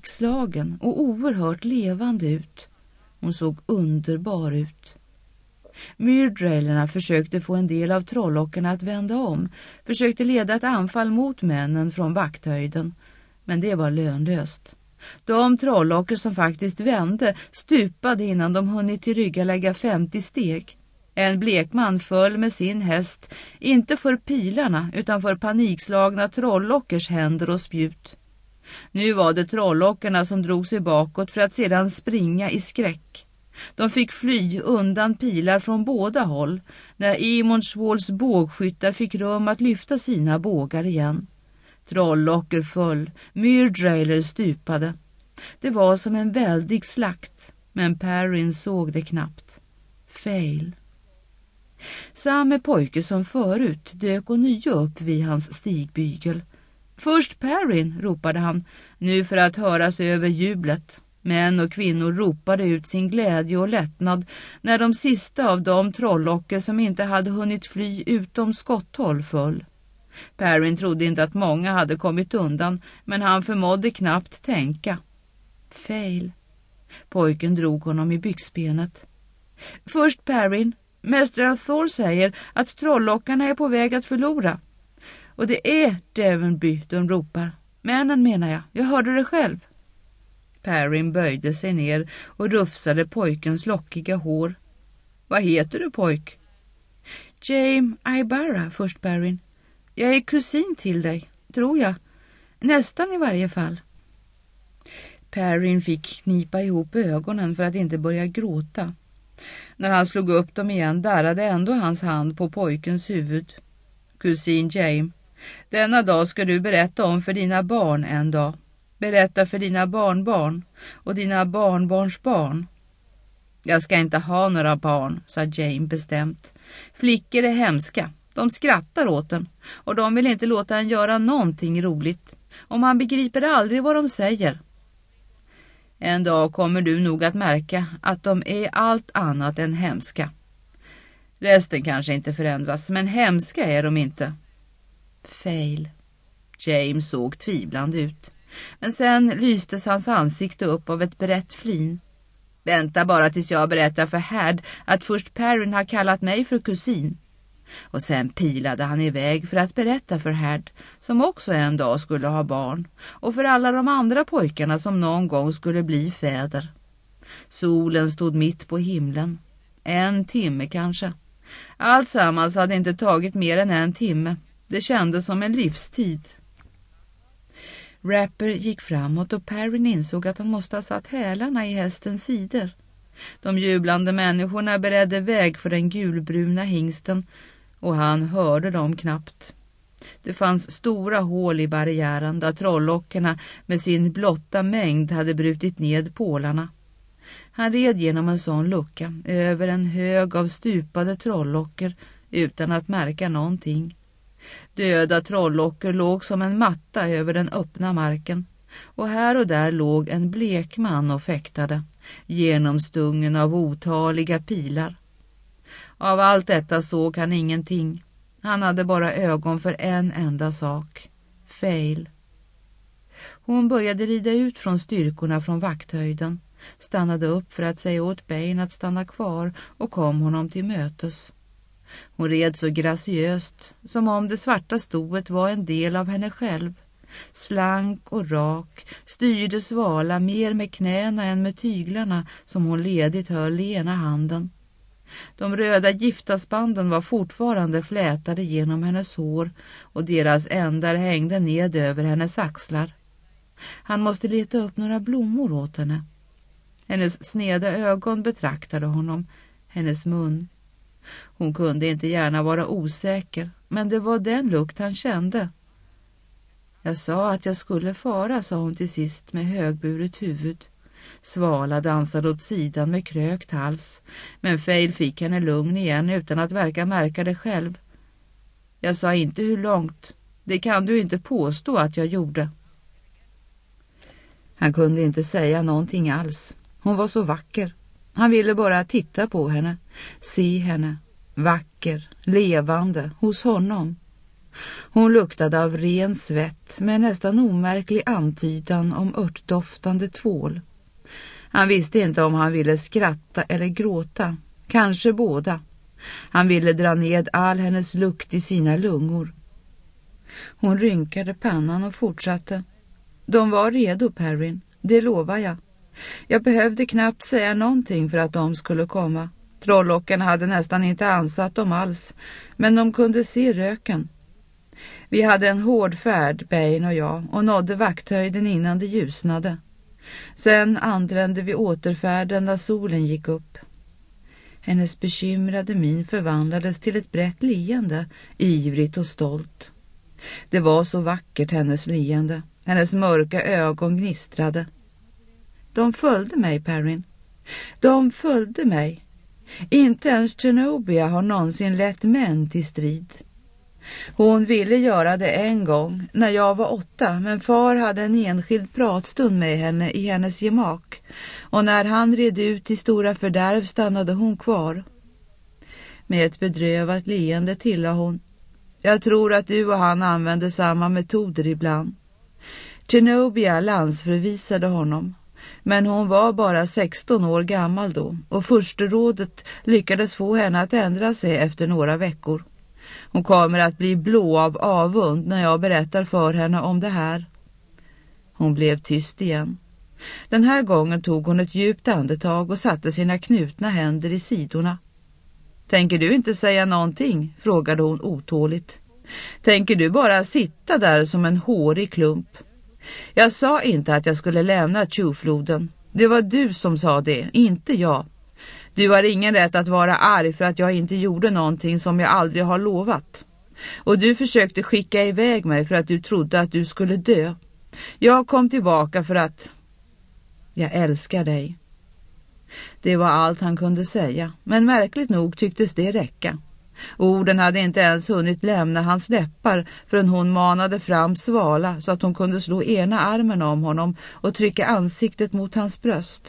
skräckslagen och oerhört levande ut. Hon såg underbar ut. Myrdrailerna försökte få en del av trollockerna att vända om, försökte leda ett anfall mot männen från vakthöjden, men det var lönlöst. De trollocker som faktiskt vände stupade innan de hunnit tillryggalägga femtio steg. En blekman föll med sin häst, inte för pilarna utan för panikslagna trollockers händer och spjut. Nu var det trollockerna som drog sig bakåt för att sedan springa i skräck. De fick fly undan pilar från båda håll när Emonswalds bågskyttar fick rum att lyfta sina bågar igen. Trollocker föll, Myrdrailer stupade. Det var som en väldig slakt, men Perrin såg det knappt. Fail. Samme pojke som förut dök och nio upp vid hans stigbygel. Först Perrin, ropade han, nu för att höras över jublet. Män och kvinnor ropade ut sin glädje och lättnad när de sista av de trollocker som inte hade hunnit fly utom skotthåll föll. Perrin trodde inte att många hade kommit undan, men han förmådde knappt tänka. Fail. Pojken drog honom i byxbenet. Först Perrin. Mäster Arthur säger att trollockarna är på väg att förlora. Och det är Devonby de ropar. Männen menar jag, jag hörde det själv. Perrin böjde sig ner och rufsade pojkens lockiga hår. Vad heter du, pojk? Jaime Ibarra, först Perrin. Jag är kusin till dig, tror jag. Nästan i varje fall. Perrin fick knipa ihop ögonen för att inte börja gråta. När han slog upp dem igen darrade ändå hans hand på pojkens huvud. Kusin Jaime, denna dag ska du berätta om för dina barn en dag. Berätta för dina barnbarn och dina barnbarns barn. Jag ska inte ha några barn, sa Jaime bestämt. Flickor är hemska. De skrattar åt en och de vill inte låta en göra någonting roligt. Och man begriper aldrig vad de säger. En dag kommer du nog att märka att de är allt annat än hemska. Resten kanske inte förändras, men hemska är de inte. Fail. James såg tvivlande ut. Men sen lystes hans ansikte upp av ett brett flin. Vänta bara tills jag berättar för Had att först Perrin har kallat mig för kusin. Och sen pilade han iväg för att berätta för Had, som också en dag skulle ha barn, och för alla de andra pojkarna som någon gång skulle bli fäder. Solen stod mitt på himlen. En timme kanske. Alltsammans hade inte tagit mer än en timme. Det kändes som en livstid. Rapper gick framåt och Perrin insåg att han måste ha satt hälarna i hästens sidor. De jublande människorna beredde väg för den gulbruna hingsten och han hörde dem knappt. Det fanns stora hål i barriären där trollockerna med sin blotta mängd hade brutit ned pålarna. Han red genom en sån lucka över en hög av stupade trollocker utan att märka någonting. Döda trollocker låg som en matta över den öppna marken och här och där låg en blekman och fäktade, genomstungen av otaliga pilar. Av allt detta såg han ingenting. Han hade bara ögon för en enda sak. Fail. Hon började rida ut från styrkorna från vakthöjden, stannade upp för att säga åt Bane att stanna kvar och kom honom till mötes. Hon red så graciöst, som om det svarta stoet var en del av henne själv. Slank och rak, styrde svala mer med knäna än med tyglarna som hon ledigt höll i ena handen. De röda giftasbanden var fortfarande flätade genom hennes hår och deras ändar hängde ned över hennes axlar. Han måste leta upp några blommor åt henne. Hennes sneda ögon betraktade honom, hennes mun. Hon kunde inte gärna vara osäker, men det var den lukt han kände. Jag sa att jag skulle fara, sa hon till sist med högburet huvud. Svala dansade åt sidan med krökt hals, men Fail fick henne lugn igen utan att verka märka det själv. Jag sa inte hur långt, det kan du inte påstå att jag gjorde. Han kunde inte säga någonting alls. Hon var så vacker. Han ville bara titta på henne, se henne, vacker, levande, hos honom. Hon luktade av ren svett med nästan omärklig antydan om örtdoftande tvål. Han visste inte om han ville skratta eller gråta. Kanske båda. Han ville dra ned all hennes lukt i sina lungor. Hon rynkade pannan och fortsatte. De var redo, Perrin. Det lovar jag. Jag behövde knappt säga någonting för att de skulle komma. Trollockarna hade nästan inte ansatt dem alls, men de kunde se röken. Vi hade en hård färd, Bane och jag, och nådde vakthöjden innan det ljusnade. Sen anlände vi återfärden när solen gick upp. Hennes bekymrade min förvandlades till ett brett leende, ivrigt och stolt. Det var så vackert, hennes leende. Hennes mörka ögon gnistrade. De följde mig, Perrin. De följde mig. Inte ens Zenobia har någonsin lett män till strid. Hon ville göra det en gång, när jag var åtta, men far hade en enskild pratstund med henne i hennes gemak, och när han red ut i stora fördärv stannade hon kvar. Med ett bedrövat leende tillade hon: jag tror att du och han använde samma metoder ibland. Zenobia landsförvisade honom, men hon var bara sexton år gammal då, och försterådet lyckades få henne att ändra sig efter några veckor. Hon kommer att bli blå av avund när jag berättar för henne om det här. Hon blev tyst igen. Den här gången tog hon ett djupt andetag och satte sina knutna händer i sidorna. Tänker du inte säga någonting? Frågade hon otåligt. Tänker du bara sitta där som en hårig klump? Jag sa inte att jag skulle lämna Tjufloden. Det var du som sa det, inte jag. Du har ingen rätt att vara arg för att jag inte gjorde någonting som jag aldrig har lovat. Och du försökte skicka iväg mig för att du trodde att du skulle dö. Jag kom tillbaka för att... Jag älskar dig. Det var allt han kunde säga, men märkligt nog tycktes det räcka. Orden hade inte ens hunnit lämna hans läppar förrän hon manade fram Svala så att hon kunde slå ena armen om honom och trycka ansiktet mot hans bröst.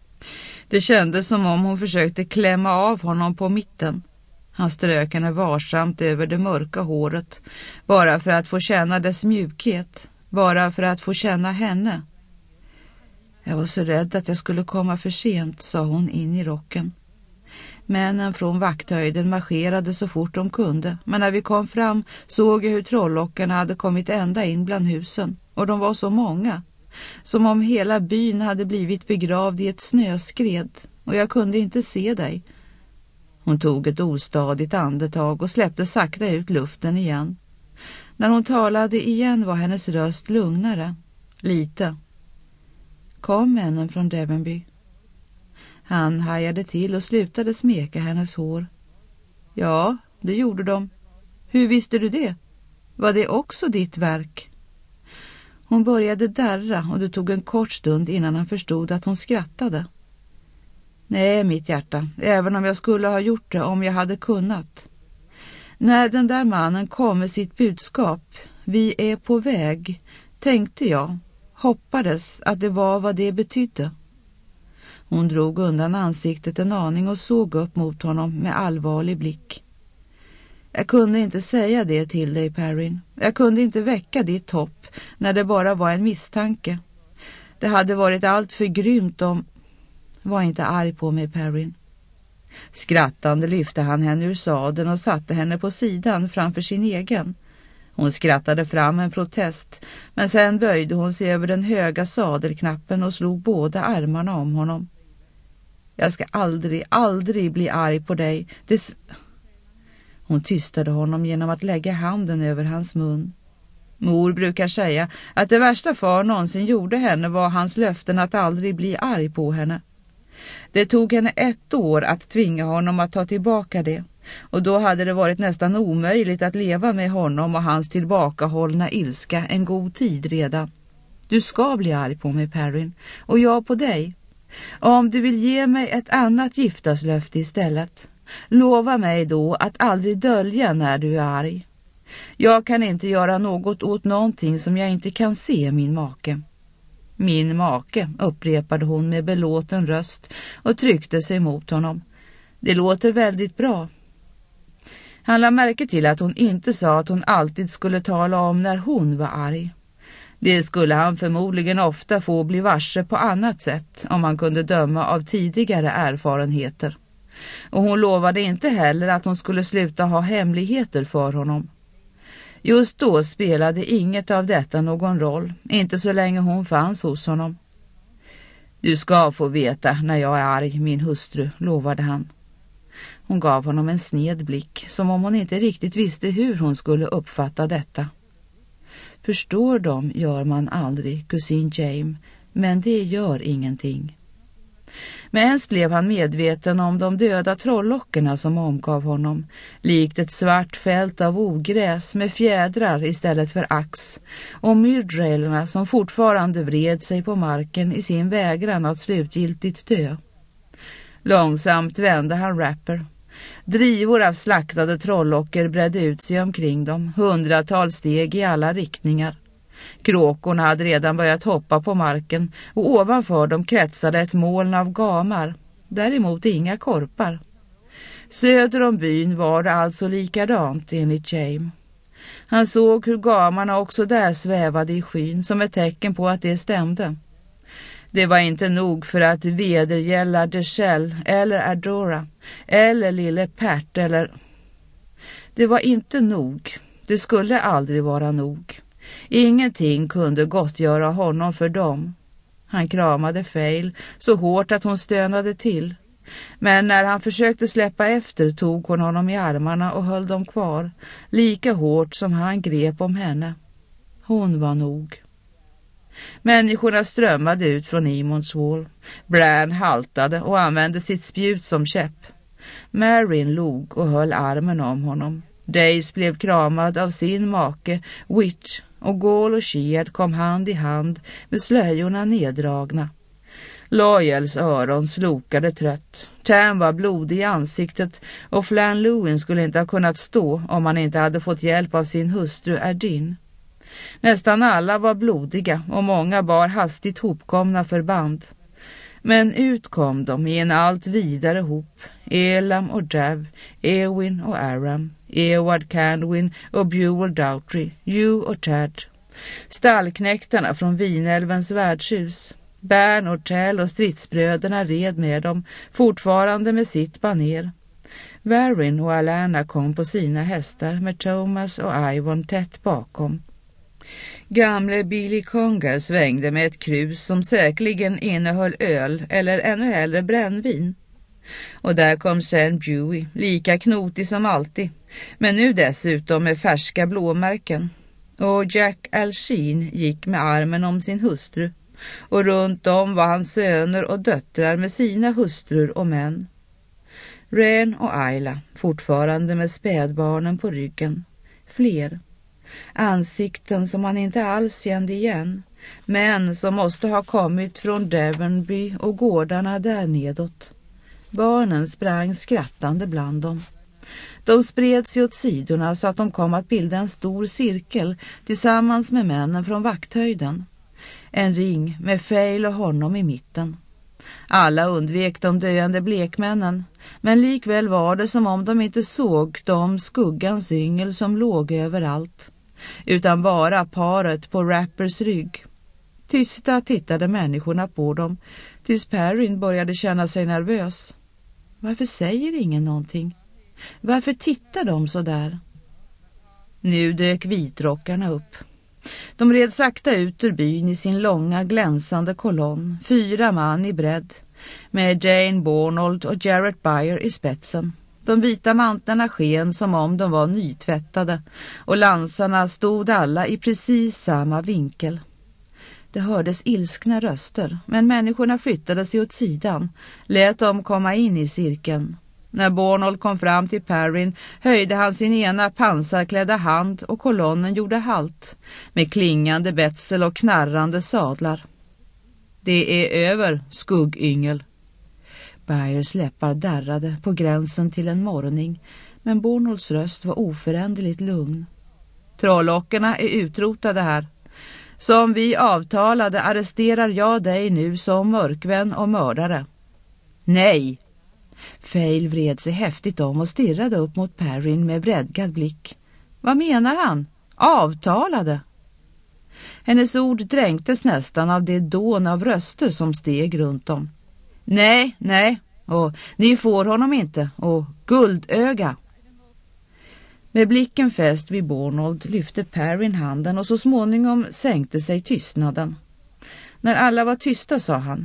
Det kändes som om hon försökte klämma av honom på mitten. Han strök henne varsamt över det mörka håret, bara för att få känna dess mjukhet, bara för att få känna henne. Jag var så rädd att jag skulle komma för sent, sa hon in i rocken. Männen från vakthöjden marscherade så fort de kunde, men när vi kom fram såg jag hur trollockarna hade kommit ända in bland husen, och de var så många. Som om hela byn hade blivit begravd i ett snöskred, och jag kunde inte se dig. Hon tog ett ostadigt andetag och släppte sakta ut luften igen. När hon talade igen var hennes röst lugnare. Lite. Kom männen från Devonby. Han hajade till och slutade smeka hennes hår. Ja, det gjorde de. Hur visste du det? Var det också ditt verk? Hon började darra och det tog en kort stund innan han förstod att hon skrattade. Nej, mitt hjärta, även om jag skulle ha gjort det om jag hade kunnat. När den där mannen kom med sitt budskap, vi är på väg, tänkte jag, hoppades att det var vad det betydde. Hon drog undan ansiktet en aning och såg upp mot honom med allvarlig blick. Jag kunde inte säga det till dig, Perrin. Jag kunde inte väcka ditt hopp när det bara var en misstanke. Det hade varit allt för grymt om... Var inte arg på mig, Perrin. Skrattande lyfte han henne ur sadeln och satte henne på sidan framför sin egen. Hon skrattade fram en protest, men sen böjde hon sig över den höga sadelknappen och slog båda armarna om honom. Jag ska aldrig, aldrig bli arg på dig. Det... Hon tystade honom genom att lägga handen över hans mun. Mor brukar säga att det värsta far någonsin gjorde henne var hans löften att aldrig bli arg på henne. Det tog henne ett år att tvinga honom att ta tillbaka det, och då hade det varit nästan omöjligt att leva med honom och hans tillbakahållna ilska en god tid redan. Du ska bli arg på mig, Perrin, och jag på dig. Om du vill ge mig ett annat giftaslöfte istället, lova mig då att aldrig dölja när du är arg. Jag kan inte göra något åt någonting som jag inte kan se, min make. Min make, upprepade hon med belåten röst och tryckte sig mot honom. Det låter väldigt bra. Han lade märke till att hon inte sa att hon alltid skulle tala om när hon var arg. Det skulle han förmodligen ofta få bli varse på annat sätt om han kunde döma av tidigare erfarenheter. Och hon lovade inte heller att hon skulle sluta ha hemligheter för honom. Just då spelade inget av detta någon roll, inte så länge hon fanns hos honom. Du ska få veta när jag är arg, min hustru, lovade han. Hon gav honom en sned blick, som om hon inte riktigt visste hur hon skulle uppfatta detta. Förstår dem gör man aldrig, kusin James, men det gör ingenting. Men ens blev han medveten om de döda trollockerna som omgav honom, likt ett svart fält av ogräs med fjädrar istället för ax, och myrdrailerna som fortfarande vred sig på marken i sin vägran att slutgiltigt dö. Långsamt vände han Rapper. Drivor av slaktade trollocker bredde ut sig omkring dem, hundratals steg i alla riktningar. Kråkorna hade redan börjat hoppa på marken och ovanför dem kretsade ett moln av gamar, däremot inga korpar. Söder om byn var det alltså likadant enligt James. Han såg hur gamarna också där svävade i skyn som ett tecken på att det stämde. Det var inte nog för att vedergälla Deshelle eller Adora eller lille Pat eller... Det var inte nog. Det skulle aldrig vara nog. Ingenting kunde gottgöra honom för dem. Han kramade Fail så hårt att hon stönade till. Men när han försökte släppa efter tog hon honom i armarna och höll dem kvar, lika hårt som han grep om henne. Hon var nog. Människorna strömmade ut från Emond's Wall. Bran haltade och använde sitt spjut som käpp. Marin log och höll armen om honom. Dace blev kramad av sin make, Witch, och Gaul och Sheard kom hand i hand med slöjorna neddragna. Loyals öron slokade trött. Tam var blodig i ansiktet och Flann Lewin skulle inte ha kunnat stå om han inte hade fått hjälp av sin hustru Erdin. Nästan alla var blodiga och många bar hastigt hopkomna förband. Men ut kom de i en allt vidare hop. Elam och Jav, Ewin och Aram, Eward Canwin och Buell Doughtry, Hugh och Tad. Stallknäktarna från Vinälvens värdshus. Bern och Tell och stridsbröderna red med dem, fortfarande med sitt baner. Varin och Alana kom på sina hästar med Thomas och Ivon tätt bakom. Gamle Billy Conger svängde med ett krus som säkerligen innehöll öl eller ännu hellre brännvin. Och där kom sen Dewey, lika knotig som alltid, men nu dessutom med färska blåmärken. Och Jack Alsheen gick med armen om sin hustru, och runt om var hans söner och döttrar med sina hustrur och män. Ren och Ayla, fortfarande med spädbarnen på ryggen. Fler. Ansikten som han inte alls kände igen, men som måste ha kommit från Devonby och gårdarna där nedåt. Barnen sprang skrattande bland dem. De spred sig åt sidorna så att de kom att bilda en stor cirkel tillsammans med männen från vakthöjden. En ring med Fail och honom i mitten. Alla undvek de döende blekmännen, men likväl var det som om de inte såg de skuggans yngel som låg överallt, utan bara paret på Rappers rygg. Tysta tittade människorna på dem, tills Perrin började känna sig nervös. Varför säger ingen någonting? Varför tittar de så där? Nu dök vitrockarna upp. De red sakta ut ur byn i sin långa glänsande kolonn, fyra man i bredd, med Jane Bornold och Jarrett Byer i spetsen. De vita mantlarna sken som om de var nytvättade, och lansarna stod alla i precis samma vinkel. Det hördes ilskna röster, men människorna flyttade sig åt sidan, lät dem komma in i cirkeln. När Bornold kom fram till Perrin höjde han sin ena pansarklädda hand och kolonnen gjorde halt, med klingande betsel och knarrande sadlar. Det är över, skuggyngel. Byers läppar darrade på gränsen till en morgning, men Bornolds röst var oföränderligt lugn. Trollockerna är utrotade här. Som vi avtalade arresterar jag dig nu som mörkvän och mördare. Nej! Fail vred sig häftigt om och stirrade upp mot Perrin med vredgad blick. Vad menar han? Avtalade? Hennes ord dränktes nästan av det dån av röster som steg runt om. Nej, nej, och ni får honom inte och guldöga. Med blicken fäst vid Bornold lyfte Perrin handen och så småningom sänkte sig tystnaden. När alla var tysta sa han: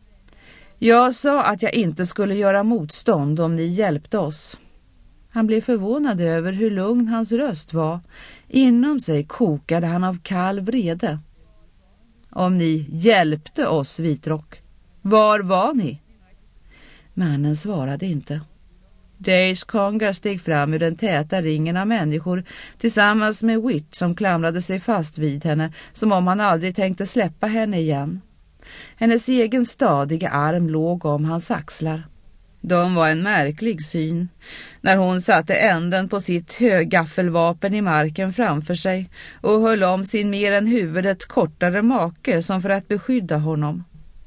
Jag sa att jag inte skulle göra motstånd om ni hjälpte oss. Han blev förvånad över hur lugn hans röst var. Inom sig kokade han av kall vrede. Om ni hjälpte oss, Vitrock, var var ni? Mannen svarade inte. Dace Conger steg fram ur den täta ringen av människor tillsammans med Whit som klamrade sig fast vid henne som om han aldrig tänkte släppa henne igen. Hennes egen stadiga arm låg om hans axlar. De var en märklig syn när hon satte änden på sitt höggaffelvapen i marken framför sig och höll om sin mer än huvudet kortare make som för att beskydda honom.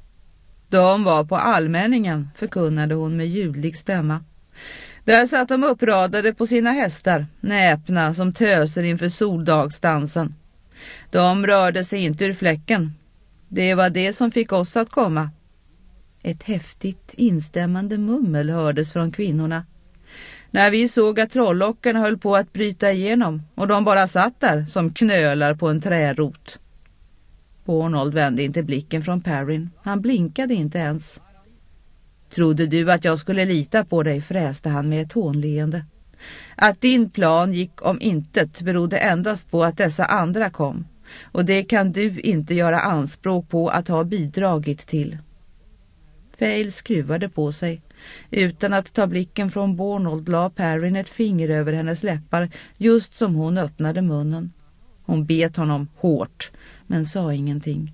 De var på allmänningen, förkunnade hon med ljudlig stämma. Där satt de uppradade på sina hästar, näpna som töser inför soldagsdansen. De rörde sig inte ur fläcken. Det var det som fick oss att komma. Ett häftigt instämmande mummel hördes från kvinnorna. När vi såg att trollockarna höll på att bryta igenom och de bara satt där som knölar på en trärot. Bornold vände inte blicken från Perrin. Han blinkade inte ens. Trodde du att jag skulle lita på dig, fräste han med ett hånleende. Att din plan gick om intet berodde endast på att dessa andra kom. Och det kan du inte göra anspråk på att ha bidragit till. Fail skruvade på sig. Utan att ta blicken från Bornold la Perrin ett finger över hennes läppar just som hon öppnade munnen. Hon bet honom hårt men sa ingenting.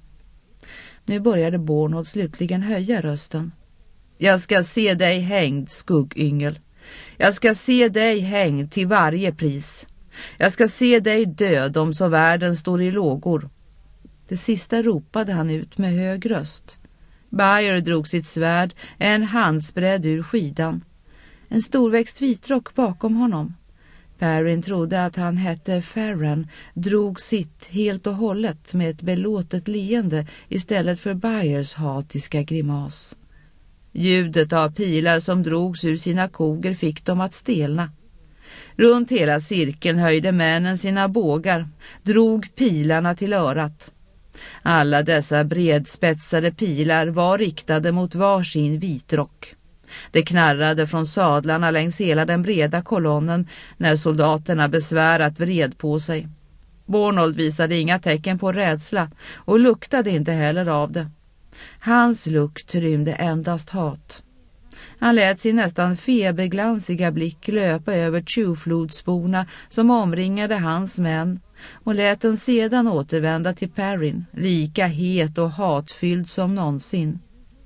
Nu började Bornold slutligen höja rösten. Jag ska se dig hängd, skuggyngel. Jag ska se dig hängd till varje pris. Jag ska se dig död om så världen står i lågor. Det sista ropade han ut med hög röst. Bayer drog sitt svärd en handsbredd ur skidan. En storväxt vitrock bakom honom. Perrin trodde att han hette Farran, drog sitt helt och hållet med ett belåtet leende istället för Bayers hatiska grimas. Ljudet av pilar som drogs ur sina koger fick dem att stelna. Runt hela cirkeln höjde männen sina bågar, drog pilarna till örat. Alla dessa bredspetsade pilar var riktade mot varsin vitrock. Det knarrade från sadlarna längs hela den breda kolonnen när soldaterna besvärat vred på sig. Bornold visade inga tecken på rädsla och luktade inte heller av det. Hans lukt rymde endast hat. Han lät sin nästan feberglansiga blick löpa över Tjuvflodsborna som omringade hans män och lät den sedan återvända till Perrin, lika het och hatfylld som någonsin.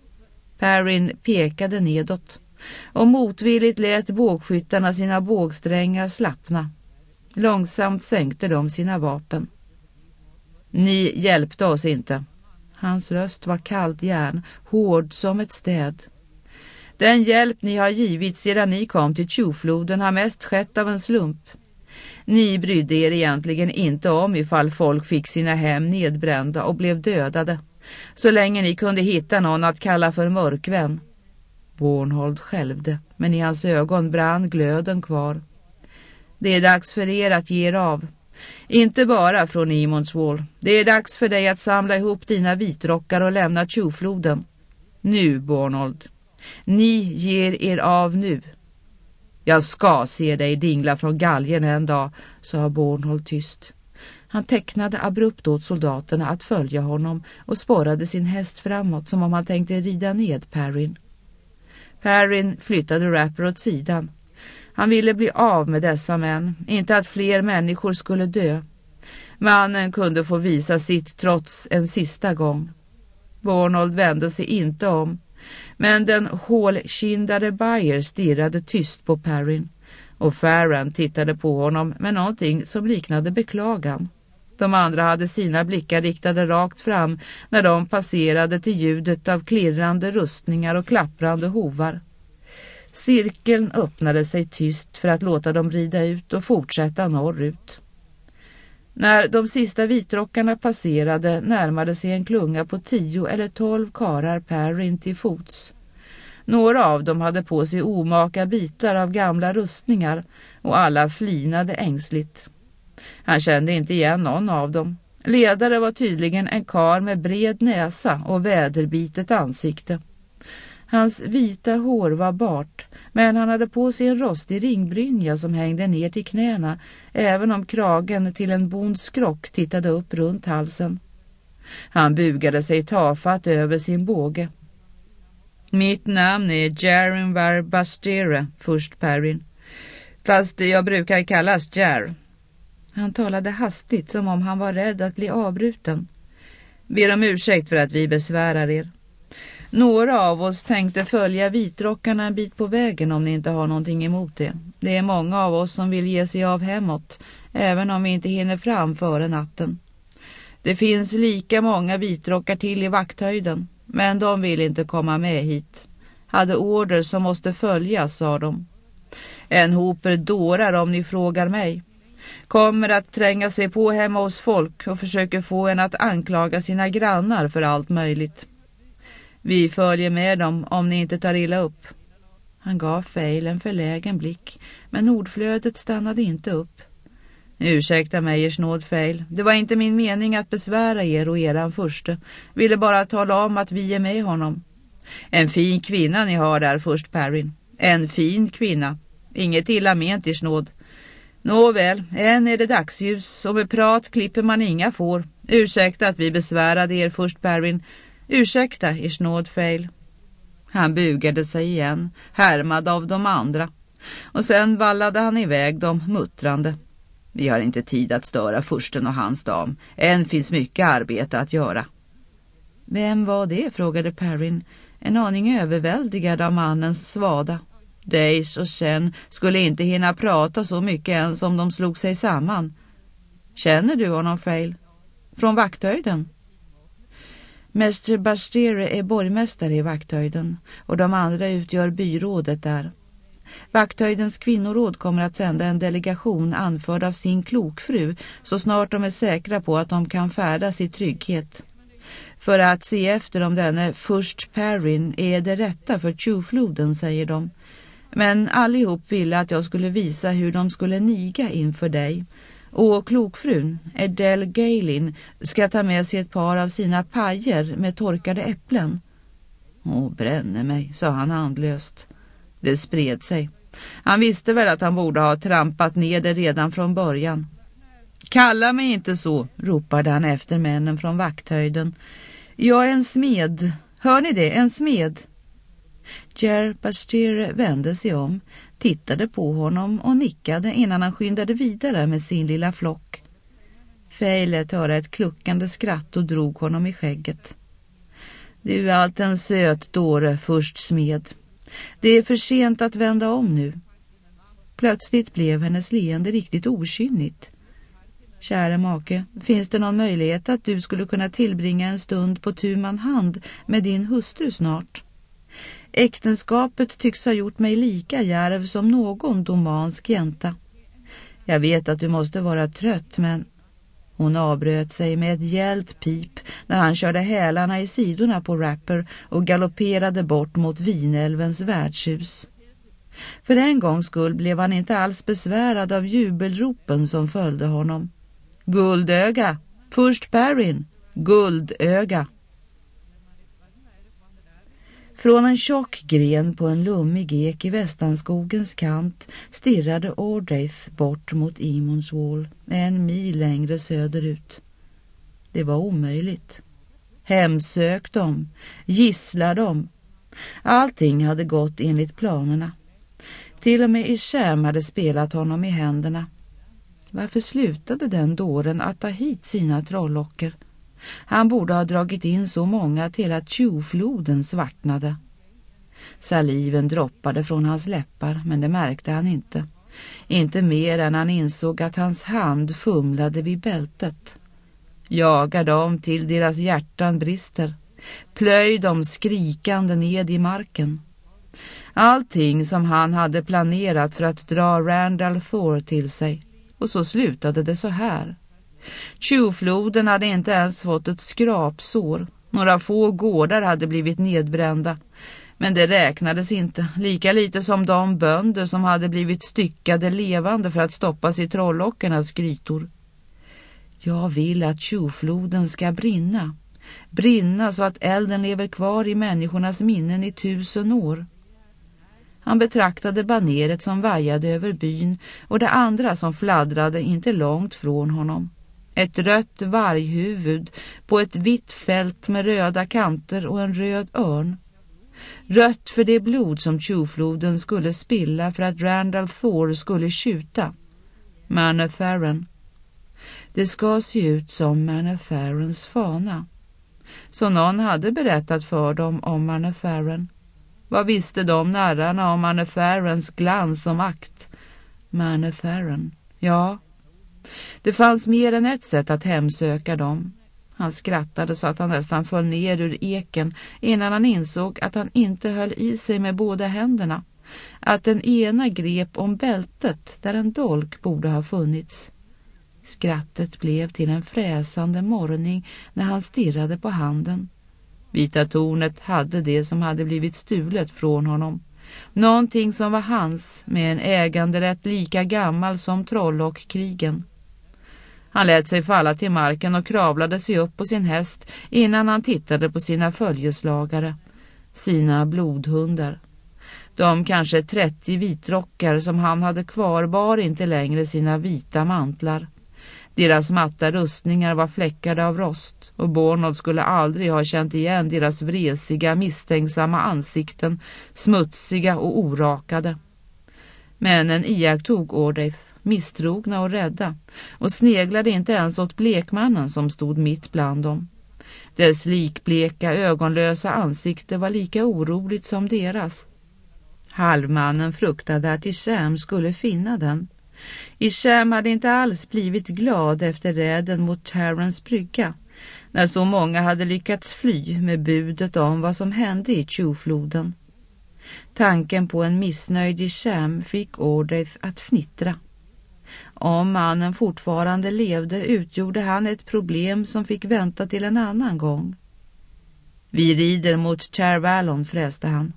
Perrin pekade nedåt och motvilligt lät bågskyttarna sina bågsträngar slappna. Långsamt sänkte de sina vapen. Ni hjälpte oss inte. Hans röst var kallt järn, hård som ett städ. Den hjälp ni har givit sedan ni kom till Tjuvfloden har mest skett av en slump. Ni brydde er egentligen inte om ifall folk fick sina hem nedbrända och blev dödade, så länge ni kunde hitta någon att kalla för mörkvän. Bornold skälvde, men i hans ögon brann glöden kvar. Det är dags för er att ge er av. Inte bara från Imondswall. Det är dags för dig att samla ihop dina vitrockar och lämna Tjuvfloden. Nu, Bornold. Ni ger er av nu. Jag ska se dig dingla från galgen en dag, sa Bornold tyst. Han tecknade abrupt åt soldaterna att följa honom och sporrade sin häst framåt som om han tänkte rida ned Perrin. Perrin flyttade Rapper åt sidan. Han ville bli av med dessa män, inte att fler människor skulle dö. Mannen kunde få visa sitt trots en sista gång. Bornold vände sig inte om, men den hålkindade Bayer stirrade tyst på Perrin och Farran tittade på honom med någonting som liknade beklagan. De andra hade sina blickar riktade rakt fram när de passerade till ljudet av klirrande rustningar och klapprande hovar. Cirkeln öppnade sig tyst för att låta dem rida ut och fortsätta norrut. När de sista vitrockarna passerade närmade sig en klunga på tio eller tolv karar Perrin till fots. Några av dem hade på sig omaka bitar av gamla rustningar och alla flinade ängsligt. Han kände inte igen någon av dem. Ledare var tydligen en karl med bred näsa och väderbitet ansikte. Hans vita hår var bart, men han hade på sig en rostig ringbrynja som hängde ner till knäna, även om kragen till en bondskrock tittade upp runt halsen. Han bugade sig tafatt över sin båge. Mitt namn är Jarinvar Bastere, först Perrin. Fast jag brukar kallas Jar. Han talade hastigt som om han var rädd att bli avbruten. Ber om ursäkt för att vi besvärar er. Några av oss tänkte följa vitrockarna en bit på vägen om ni inte har någonting emot det. Det är många av oss som vill ge sig av hemåt, även om vi inte hinner fram före natten. Det finns lika många vitrockar till i vakthöjden, men de vill inte komma med hit. Hade order som måste följas, sa de. En hoper dårar om ni frågar mig. Kommer att tränga sig på hemma hos folk och försöker få en att anklaga sina grannar för allt möjligt. Vi följer med dem om ni inte tar illa upp. Han gav Fail en förlägen blick, men ordflödet stannade inte upp. Ursäkta mig, er snåd Fail. Det var inte min mening att besvära er och eran förste. Ville bara tala om att vi är med honom. En fin kvinna ni har där, först Perrin. En fin kvinna. Inget illa ment, er snåd. Nåväl, än är det dagsljus och med prat klipper man inga får. Ursäkta att vi besvärade er, först Perrin. Ursäkta, er snåd Fail. Han bugade sig igen, härmad av de andra. Och sen vallade han iväg dem muttrande. Vi har inte tid att störa fursten och hans dam. Än finns mycket arbete att göra. Vem var det, frågade Perrin, en aning överväldigad av mannens svada. Dace och Sen skulle inte hinna prata så mycket ens om de slog sig samman. Känner du honom, Fail? Från vakthöjden? Mäster Bastere är borgmästare i vakthöjden och de andra utgör byrådet där. Vakthöjdens kvinnoråd kommer att sända en delegation anförd av sin klokfru så snart de är säkra på att de kan färdas i trygghet. För att se efter om denne först Perrin är det rätta för Tjuvfloden, säger de. Men allihop ville att jag skulle visa hur de skulle niga inför dig. Och klokfrun, Adele Gailin, ska ta med sig ett par av sina pajer med torkade äpplen. Åh, bränner mig, sa han andlöst. Det spred sig. Han visste väl att han borde ha trampat ner det redan från början. Kalla mig inte så, ropade han efter männen från vakthöjden. Jag är en smed. Hör ni det? En smed. Jar Bastere vände sig om, tittade på honom och nickade innan han skyndade vidare med sin lilla flock. Fail lät höra ett kluckande skratt och drog honom i skägget. Du är allt en söt dåre, först smed. Det är för sent att vända om nu. Plötsligt blev hennes leende riktigt okynnigt. Kära make, finns det någon möjlighet att du skulle kunna tillbringa en stund på tu man hand med din hustru snart? Äktenskapet tycks ha gjort mig lika djärv som någon domansk jänta. Jag vet att du måste vara trött, men... Hon avbröt sig med ett gällt pip när han körde hälarna i sidorna på Rapper och galopperade bort mot Vinälvens värdshus. För en gångs skull blev han inte alls besvärad av jubelropen som följde honom. Guldöga! Först Perrin! Guldöga! Från en tjock gren på en lummig ek i västanskogens kant stirrade Ordaith bort mot Imons Wall, en mil längre söderut. Det var omöjligt. Hemsök dem, gissla dem. Allting hade gått enligt planerna. Till och med Isham hade spelat honom i händerna. Varför slutade den dåren att ta hit sina trollocker? Han borde ha dragit in så många till att Tjuvfloden svartnade. Saliven droppade från hans läppar, men det märkte han inte. Inte mer än han insåg att hans hand fumlade vid bältet. Jaga dem till deras hjärtan brister. Plöj dem skrikande ned i marken. Allting som han hade planerat för att dra Randall Thor till sig. Och så slutade det så här. Tjuvfloden hade inte ens fått ett skrapsår. Några få gårdar hade blivit nedbrända. Men det räknades inte, lika lite som de bönder som hade blivit styckade levande för att stoppas i trollockernas grytor. Jag vill att Tjufloden ska brinna. Brinna så att elden lever kvar i människornas minnen i tusen år. Han betraktade baneret som vajade över byn och det andra som fladdrade inte långt från honom. Ett rött varghuvud på ett vitt fält med röda kanter och en röd örn. Rött för det blod som Tjufloden skulle spilla för att Randall Thor skulle skjuta. Manetheren. Det ska se ut som Manetherens fana. Så någon hade berättat för dem om Manetheren. Vad visste de narrarna om Manetherens glans och makt? Manetheren, ja. Det fanns mer än ett sätt att hemsöka dem. Han skrattade så att han nästan föll ner ur eken innan han insåg att han inte höll i sig med båda händerna. Att den ena grep om bältet där en dolk borde ha funnits. Skrattet blev till en fräsande morgning när han stirrade på handen. Vita tornet hade det som hade blivit stulet från honom. Någonting som var hans, med en äganderätt lika gammal som Trollockkrigen. Han lät sig falla till marken och kravlade sig upp på sin häst innan han tittade på sina följeslagare, sina blodhundar. De kanske trettio vitrockar som han hade kvar bar inte längre sina vita mantlar. Deras matta rustningar var fläckade av rost och Bornold skulle aldrig ha känt igen deras vresiga, misstänksamma ansikten, smutsiga och orakade. Männen iakttog Ordeth, misstrogna och rädda, och sneglade inte ens åt blekmannen som stod mitt bland dem. Dess likbleka, ögonlösa ansikte var lika oroligt som deras. Halvmannen fruktade att Isham skulle finna den. Isham hade inte alls blivit glad efter räden mot Terrans brygga, när så många hade lyckats fly med budet om vad som hände i Tjufloden. Tanken på en missnöjd Isham fick Ordeth att fnittra. Om mannen fortfarande levde utgjorde han ett problem som fick vänta till en annan gång. Vi rider mot Chervallon, fräste han.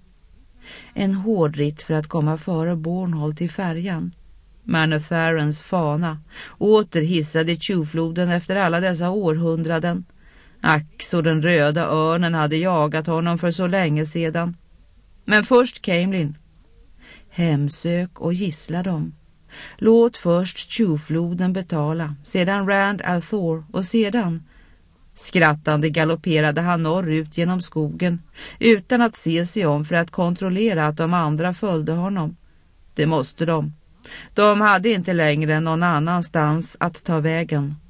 En hård ritt för att komma före Bornhold till färjan. Manetherens fana åter hissade Tjufloden efter alla dessa århundraden. Ack, så den röda örnen hade jagat honom för så länge sedan. Men först Caemlyn. Hemsök och gissla dem. Låt först Tjufloden betala, sedan Rand Althor och sedan... Skrattande galopperade han norrut genom skogen utan att se sig om för att kontrollera att de andra följde honom. Det måste de. De hade inte längre någon annanstans att ta vägen.